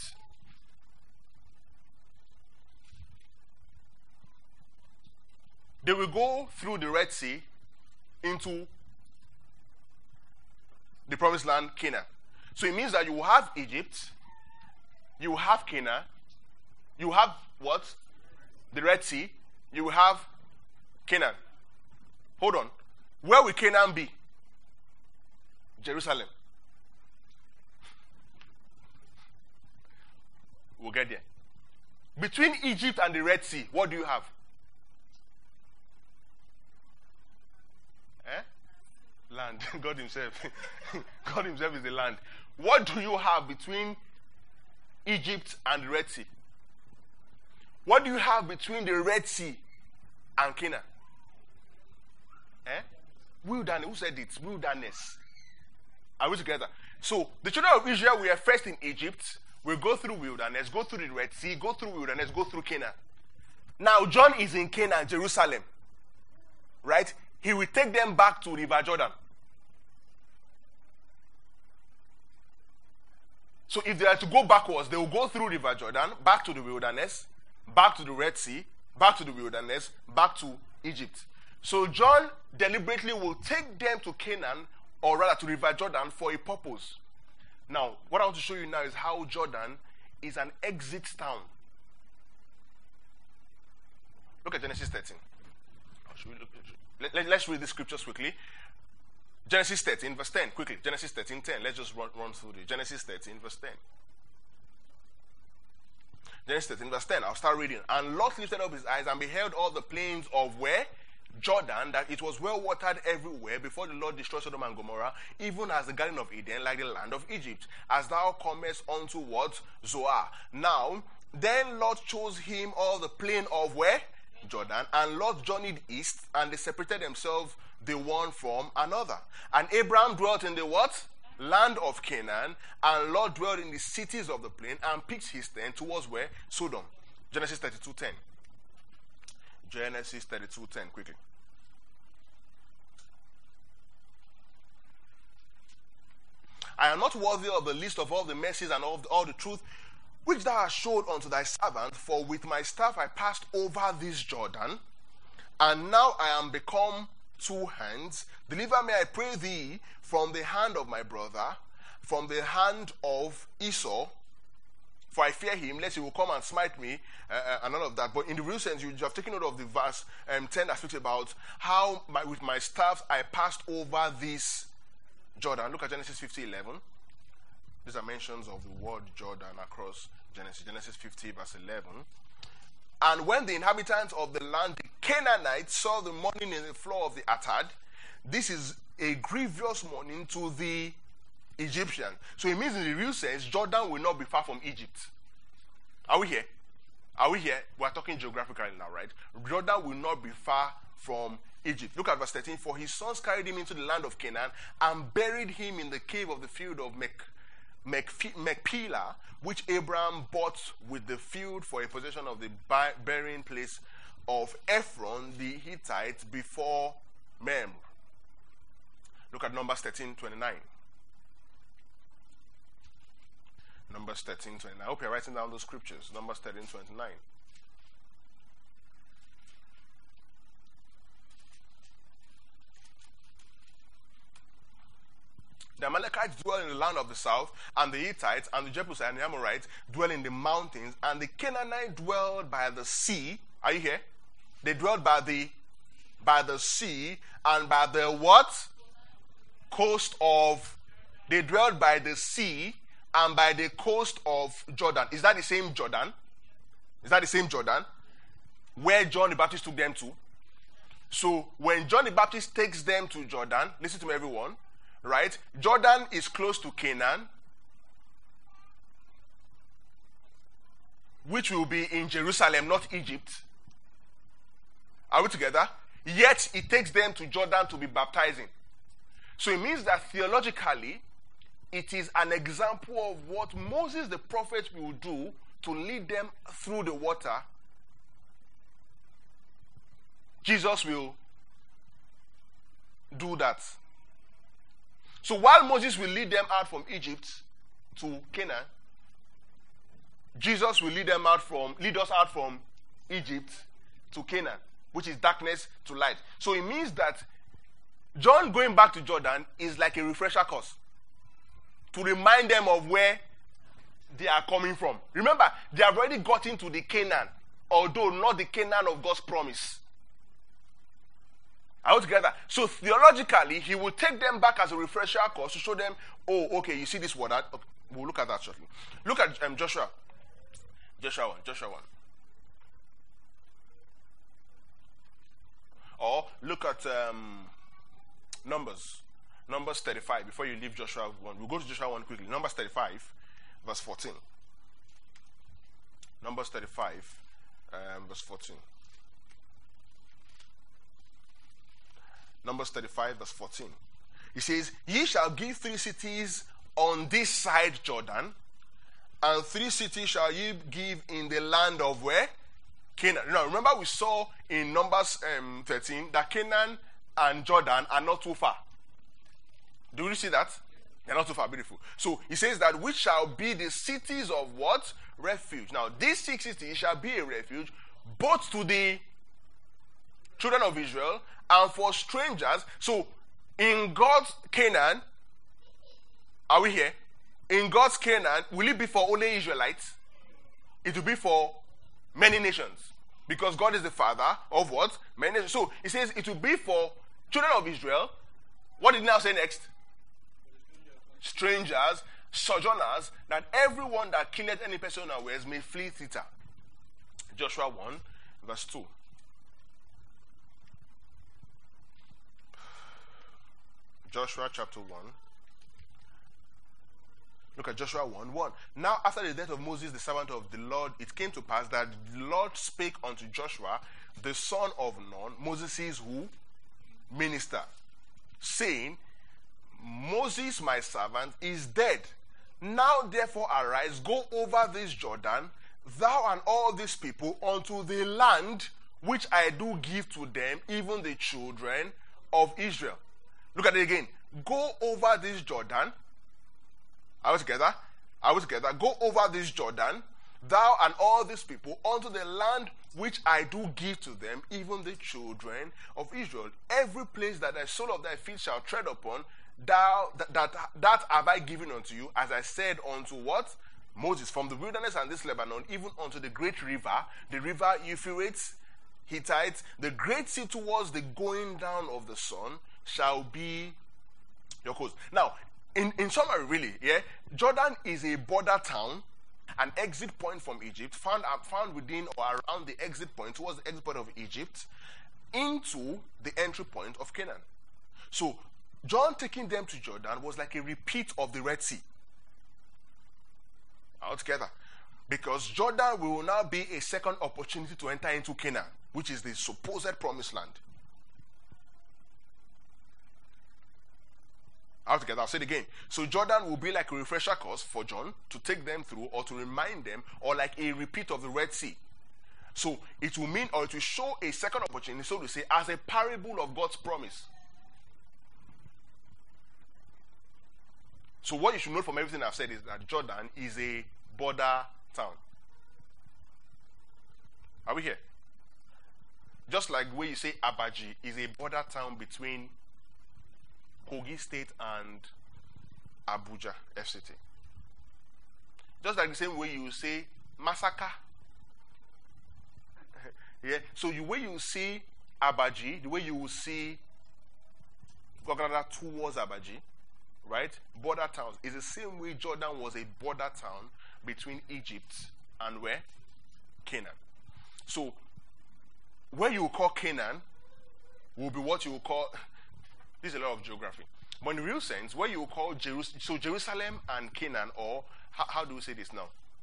they will go through the Red Sea into the promised land, Canaan. So it means that you will have Egypt, you will have Canaan, you have what? The Red Sea, you will have Canaan. Hold on. Where will Canaan be? Jerusalem. We'll get there. Between Egypt and the Red Sea, what do you have? Land. God himself. God himself is the land. What do you have between Egypt and the Red Sea? What do you have between the Red Sea and Canaan? Wilderness. Who said it? Wilderness. Are we together? So, the children of Israel were first in Egypt. We'll go through wilderness, go through the Red Sea, go through wilderness, go through Canaan. Now, John is in Canaan, Jerusalem. Right? He will take them back to River Jordan. So, if they are to go backwards, they will go through River Jordan, back to the wilderness, back to the Red Sea, back to the wilderness, back to Egypt. So John deliberately will take them to Canaan, or rather to River Jordan, for a purpose. Now, what I want to show you now is how Jordan is an exit town. Look at Genesis 13. Let's read the scriptures quickly. Genesis 13, verse 10. Quickly. Genesis 13:10. Let's just run through the Genesis 13, verse 10. Genesis 13, verse 10. I'll start reading. And Lot lifted up his eyes and beheld all the plains of where? Jordan, that it was well watered everywhere before the Lord destroyed Sodom and Gomorrah, even as the Garden of Eden, like the land of Egypt, as thou comest unto what? Zoar. Now, then Lot chose him all the plain of where? Jordan. And Lot journeyed east, and they separated themselves the one from another. And Abraham dwelt in the what? Land of Canaan, and Lot dwelt in the cities of the plain, and pitched his tent towards where? Sodom. Genesis 32:10. Genesis 32:10, quickly. I am not worthy of the least of all the mercies and of all the truth which thou hast showed unto thy servant, for with my staff I passed over this Jordan, and now I am become 2 hands. Deliver me, I pray thee, from the hand of my brother, from the hand of Esau, for I fear him, lest he will come and smite me, and all of that. But in the real sense, you have taken note of the verse 10 that speaks about how with my staff I passed over this Jordan. Look at Genesis 50:11. These are mentions of the word Jordan across Genesis. Genesis 50 verse 11. And when the inhabitants of the land, the Canaanites, saw the mourning in the floor of the Atad, this is a grievous mourning to the Egyptian. So it means in the real sense, Jordan will not be far from Egypt. Are we here? Are we here? We are talking geographically now, right? Jordan will not be far from Egypt. Look at verse 13. For his sons carried him into the land of Canaan and buried him in the cave of the field of Machpelah, which Abraham bought with the field for a possession of the burying place of Ephron the Hittite before Mamre. Look at Numbers 13:29. Numbers 13:29. I hope you're writing down those scriptures. Numbers 13:29. The Amalekites dwell in the land of the south, and the Hittites and the Jebusites and the Amorites dwell in the mountains, and the Canaanites dwelled by the sea. Are you here? They dwelled by the sea and by the what? Coast of. They dwelled by the sea and by the coast of Jordan. Is that the same Jordan? Is that the same Jordan where John the Baptist took them to? So when John the Baptist takes them to Jordan, listen to me everyone, right? Jordan is close to Canaan, which will be in Jerusalem, not Egypt. Are we together? Yet it takes them to Jordan to be baptizing. So it means that theologically, it is an example of what Moses the prophet will do to lead them through the water. Jesus will do that. So while Moses will lead them out from Egypt to Canaan, Jesus will lead us out from Egypt to Canaan, which is darkness to light. So it means that John going back to Jordan is like a refresher course to remind them of where they are coming from. Remember, they have already got into the Canaan, although not the Canaan of God's promise. Are we together? So theologically, he will take them back as a refresher course to show them, oh, okay, you see this word? Okay, we'll look at that shortly. Look at Joshua 1. Or look at Numbers 35, before you leave Joshua 1. We'll go to Joshua 1 quickly. Numbers 35, verse 14. Numbers 35, verse 14. Numbers 35, verse 14. He says, ye shall give 3 cities on this side Jordan, and 3 cities shall ye give in the land of where? Canaan. Now, remember we saw in Numbers 13 that Canaan and Jordan are not too far. Do you see that? They're not too far. Beautiful. So he says that which shall be the cities of what? Refuge. Now, these 6 cities shall be a refuge both to the children of Israel and for strangers. So in God's Canaan, are we here? In God's Canaan, will it be for only Israelites? It will be for many nations, because God is the father of what? Many nations. So he says it will be for children of Israel. What did he now say next? Strangers, sojourners, that everyone that killeth any person unawares may flee thither. Joshua 1, verse 2. Joshua chapter 1. Look at Joshua 1:1. Now after the death of Moses, the servant of the Lord, it came to pass that the Lord spake unto Joshua, the son of Nun, Moses' who? Minister, saying, Moses my servant is dead. Now therefore arise, go over this Jordan, thou and all these people, unto the land which I do give to them, even the children of Israel. Look at it again. Go over this Jordan. Are we together? Are we together? Go over this Jordan, thou and all these people, unto the land which I do give to them, even the children of Israel. Every place that the sole of thy feet shall tread upon, that have I given unto you, as I said unto what? Moses, from the wilderness and this Lebanon, even unto the great river, the river Euphrates, Hittites, the great sea towards the going down of the sun shall be your coast. Now, in summary, really, Jordan is a border town, an exit point from Egypt, found within or around the exit point, towards the exit point of Egypt, into the entry point of Canaan. So, John taking them to Jordan was like a repeat of the Red Sea. Altogether. Because Jordan will now be a second opportunity to enter into Canaan, which is the supposed promised land. Altogether, I'll say it again. So Jordan will be like a refresher course for John to take them through, or to remind them, or like a repeat of the Red Sea. So it will mean, or it will show a second opportunity, so to say, as a parable of God's promise. So what you should know from everything I've said is that Jordan is a border town. Are we here? Just like where you say Abaji is a border town between Kogi State and Abuja, FCT. Just like the same way you say Masaka. Yeah. So the way you see Abaji, the way you will see Gogada towards Abaji, right? Border towns is the same way Jordan was a border town between Egypt and where? Canaan. So where you call Canaan will be what you will call, this is a lot of geography, but in the real sense, where you will call Jerusalem, so Jerusalem and Canaan, or how do we say this now?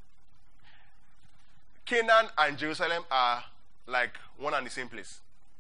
Canaan and Jerusalem are like one and the same place.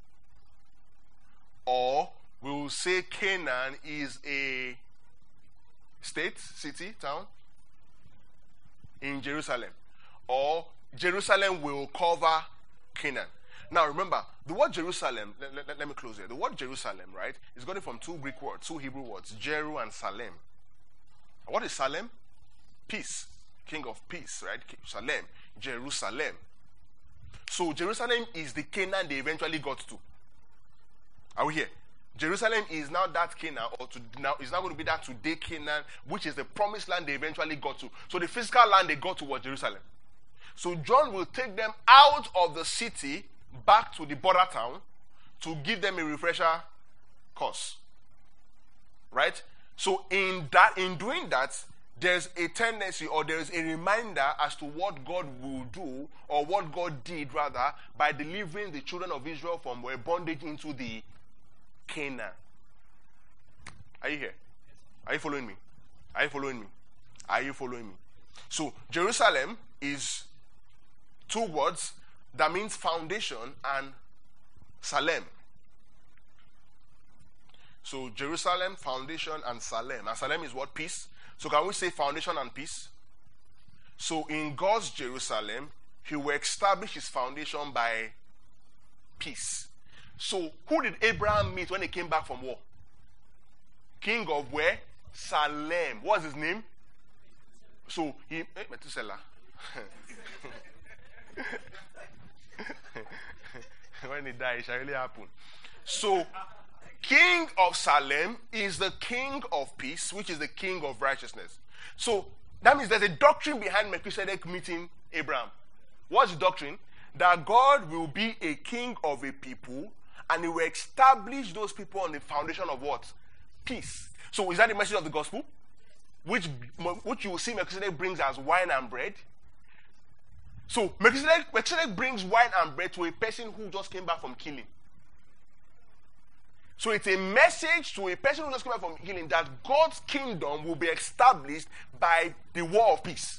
Or we will say Canaan is a state, city, town in Jerusalem. Or Jerusalem will cover Canaan. Now remember, the word Jerusalem, let me close here. The word Jerusalem, right, is gotten from two Greek words, two Hebrew words, Jeru and Salem. What is Salem? Peace. King of peace, right? Salem. Jerusalem. So Jerusalem is the Canaan they eventually got to. Are we here? Jerusalem is now that Canaan, or now is now going to be that today Canaan, which is the promised land they eventually got to. So the physical land they got to was Jerusalem. So John will take them out of the city back to the border town to give them a refresher course. Right? So in doing that, there's a tendency, or there's a reminder as to what God will do, or what God did rather, by delivering the children of Israel from their bondage into the Canaan. Are you here? Are you following me? Are you following me? Are you following me? So Jerusalem is two words that means foundation and Salem. So Jerusalem, foundation, and Salem. And Salem is what? Peace. So can we say foundation and peace? So in God's Jerusalem, he will establish his foundation by peace. So who did Abraham meet when he came back from war? King of where? Salem. What's his name? So he Methuselah. When he died, it shall really happen. So King of Salem is the King of peace, which is the King of righteousness. So that means there's a doctrine behind Melchizedek meeting Abraham. What's the doctrine? That God will be a king of a people, and he will establish those people on the foundation of what? Peace. So is that the message of the gospel? Which you will see Melchizedek brings as wine and bread. So Melchizedek brings wine and bread to a person who just came back from killing. So it's a message to a person who just came back from healing that God's kingdom will be established by the war of peace.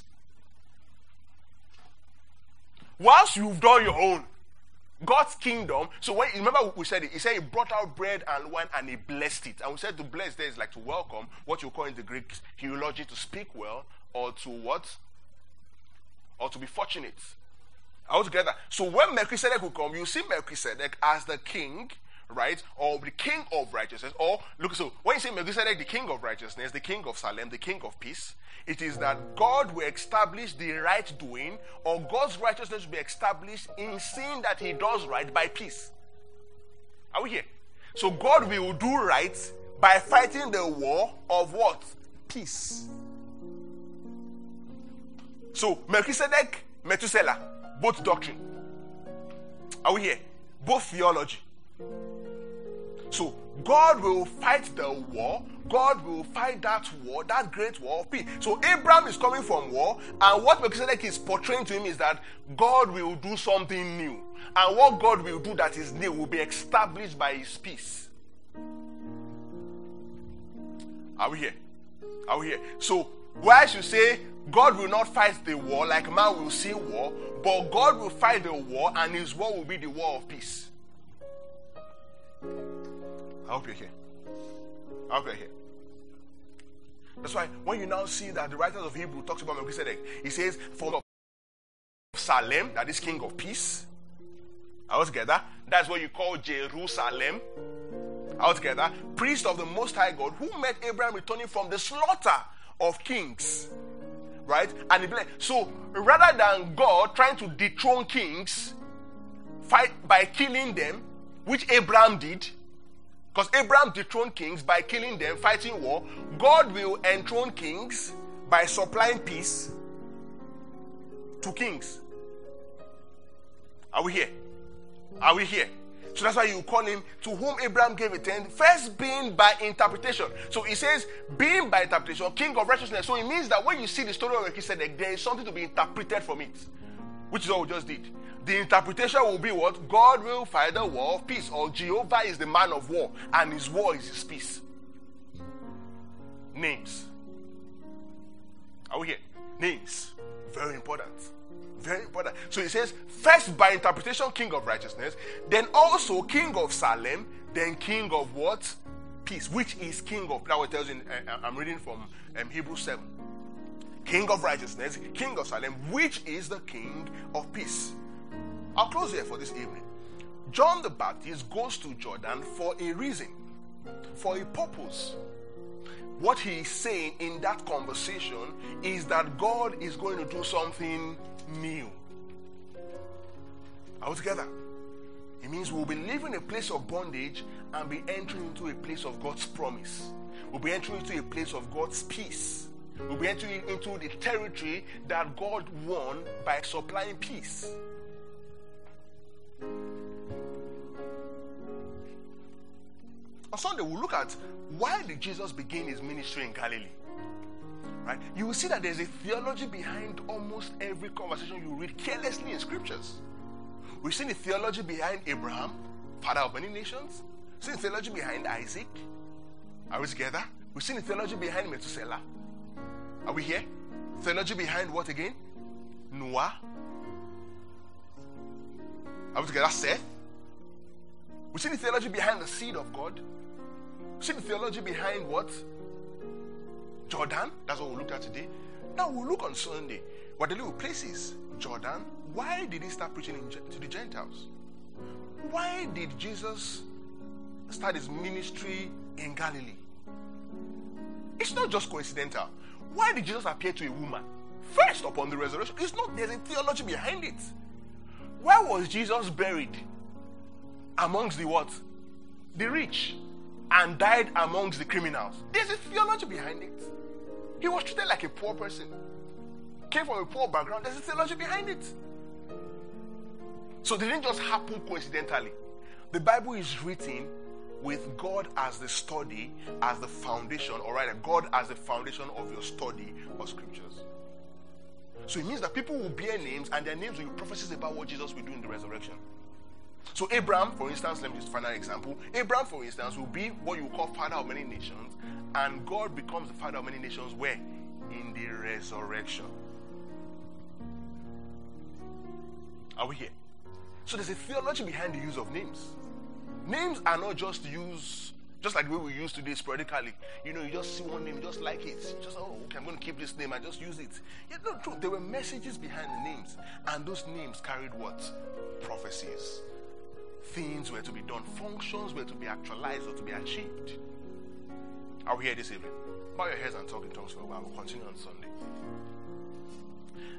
Once you've done your own, God's kingdom. So when you remember we said it, he said he brought out bread and wine and he blessed it. And we said to bless there is like to welcome, what you call in the Greek theology, to speak well, or to what? Or to be fortunate. All together. So when Melchizedek will come, you see Melchizedek as the king, right? Or the king of righteousness. Or look, so when you say Melchizedek, the king of righteousness, the king of Salem, the king of peace, it is that God will establish the right doing, or God's righteousness will be established in seeing that he does right by peace. Are we here? So God will do right by fighting the war of what? Peace. So Melchizedek, Methuselah, both doctrine. Are we here? Both theology. So God will fight the war. God will fight that war, that great war of peace. So Abraham is coming from war, and what Melchizedek is portraying to him is that God will do something new. And what God will do that is new will be established by his peace. Are we here? Are we here? So why should say God will not fight the war like man will see war, but God will fight the war and his war will be the war of peace. I hope you're here. I hope you're here. That's why when you now see that the writers of Hebrew talks about Melchizedek, he says, from Salem, that is king of peace. Altogether, that's what you call Jerusalem. Altogether, priest of the Most High God, who met Abraham returning from the slaughter of kings. Right? And he blessed. So, rather than God trying to dethrone kings, fight by killing them, which Abraham did, because Abraham dethroned kings by killing them, fighting war, God will enthrone kings by supplying peace to kings. Are we here? Are we here? So that's why you call him, to whom Abraham gave a tenth, first being by interpretation. So he says, being by interpretation, king of righteousness. So it means that when you see the story of Melchizedek, there is something to be interpreted from it, which is what we just did. The interpretation will be what? God will fight the war of peace, or Jehovah is the man of war, and his war is his peace. Names. Are we here? Names. Very important. Very important. So he says, first by interpretation, king of righteousness, then also king of Salem, then king of what? Peace, which is king of, now it tells you, I'm reading from Hebrews 7. King of righteousness, king of Salem, which is the king of peace. I'll close here for this evening. John the Baptist goes to Jordan for a reason, for a purpose. What he is saying in that conversation is that God is going to do something new. Are we together? It means we'll be leaving a place of bondage and be entering into a place of God's promise. We'll be entering into a place of God's peace. We'll be entering into the territory that God won by supplying peace. On Sunday, we'll look at why did Jesus begin his ministry in Galilee. Right? You will see that there's a theology behind almost every conversation you read carelessly in scriptures. We've seen the theology behind Abraham, father of many nations. We've seen the theology behind Isaac. Are we together? We've seen the theology behind Methuselah. Are we here? Theology behind what again? Noah. Are we together? Seth. We've seen the theology behind the seed of God. We've seen the theology behind what? Jordan. That's what we'll look at today. Now we'll look on Sunday. What the little places? Jordan. Why did he start preaching to the Gentiles? Why did Jesus start his ministry in Galilee? It's not just coincidental. Why did Jesus appear to a woman first upon the resurrection? It's not. There's a theology behind it. Why was Jesus buried amongst the what? The rich, and died amongst the criminals? There's a theology behind it. He was treated like a poor person. Came from a poor background. There's a theology behind it. So it didn't just happen coincidentally. The Bible is written with God as the study, as the foundation, or rather, God as the foundation of your study of scriptures. So it means that people will bear names, and their names will be prophecies about what Jesus will do in the resurrection. So Abraham, for instance, let me just find an example. Abraham, for instance, will be what you call father of many nations, and God becomes the father of many nations where? In the resurrection. Are we here? So there's a theology behind the use of names. Names are not just used just like the way we use today sporadically. You just see one name, you just like it. Just, okay, I'm going to keep this name and just use it. True. There were messages behind the names, and those names carried what? Prophecies. Things were to be done. Functions were to be actualized or to be achieved. Are we here this evening? Bow your heads and talk in tongues for a while. We'll continue on Sunday.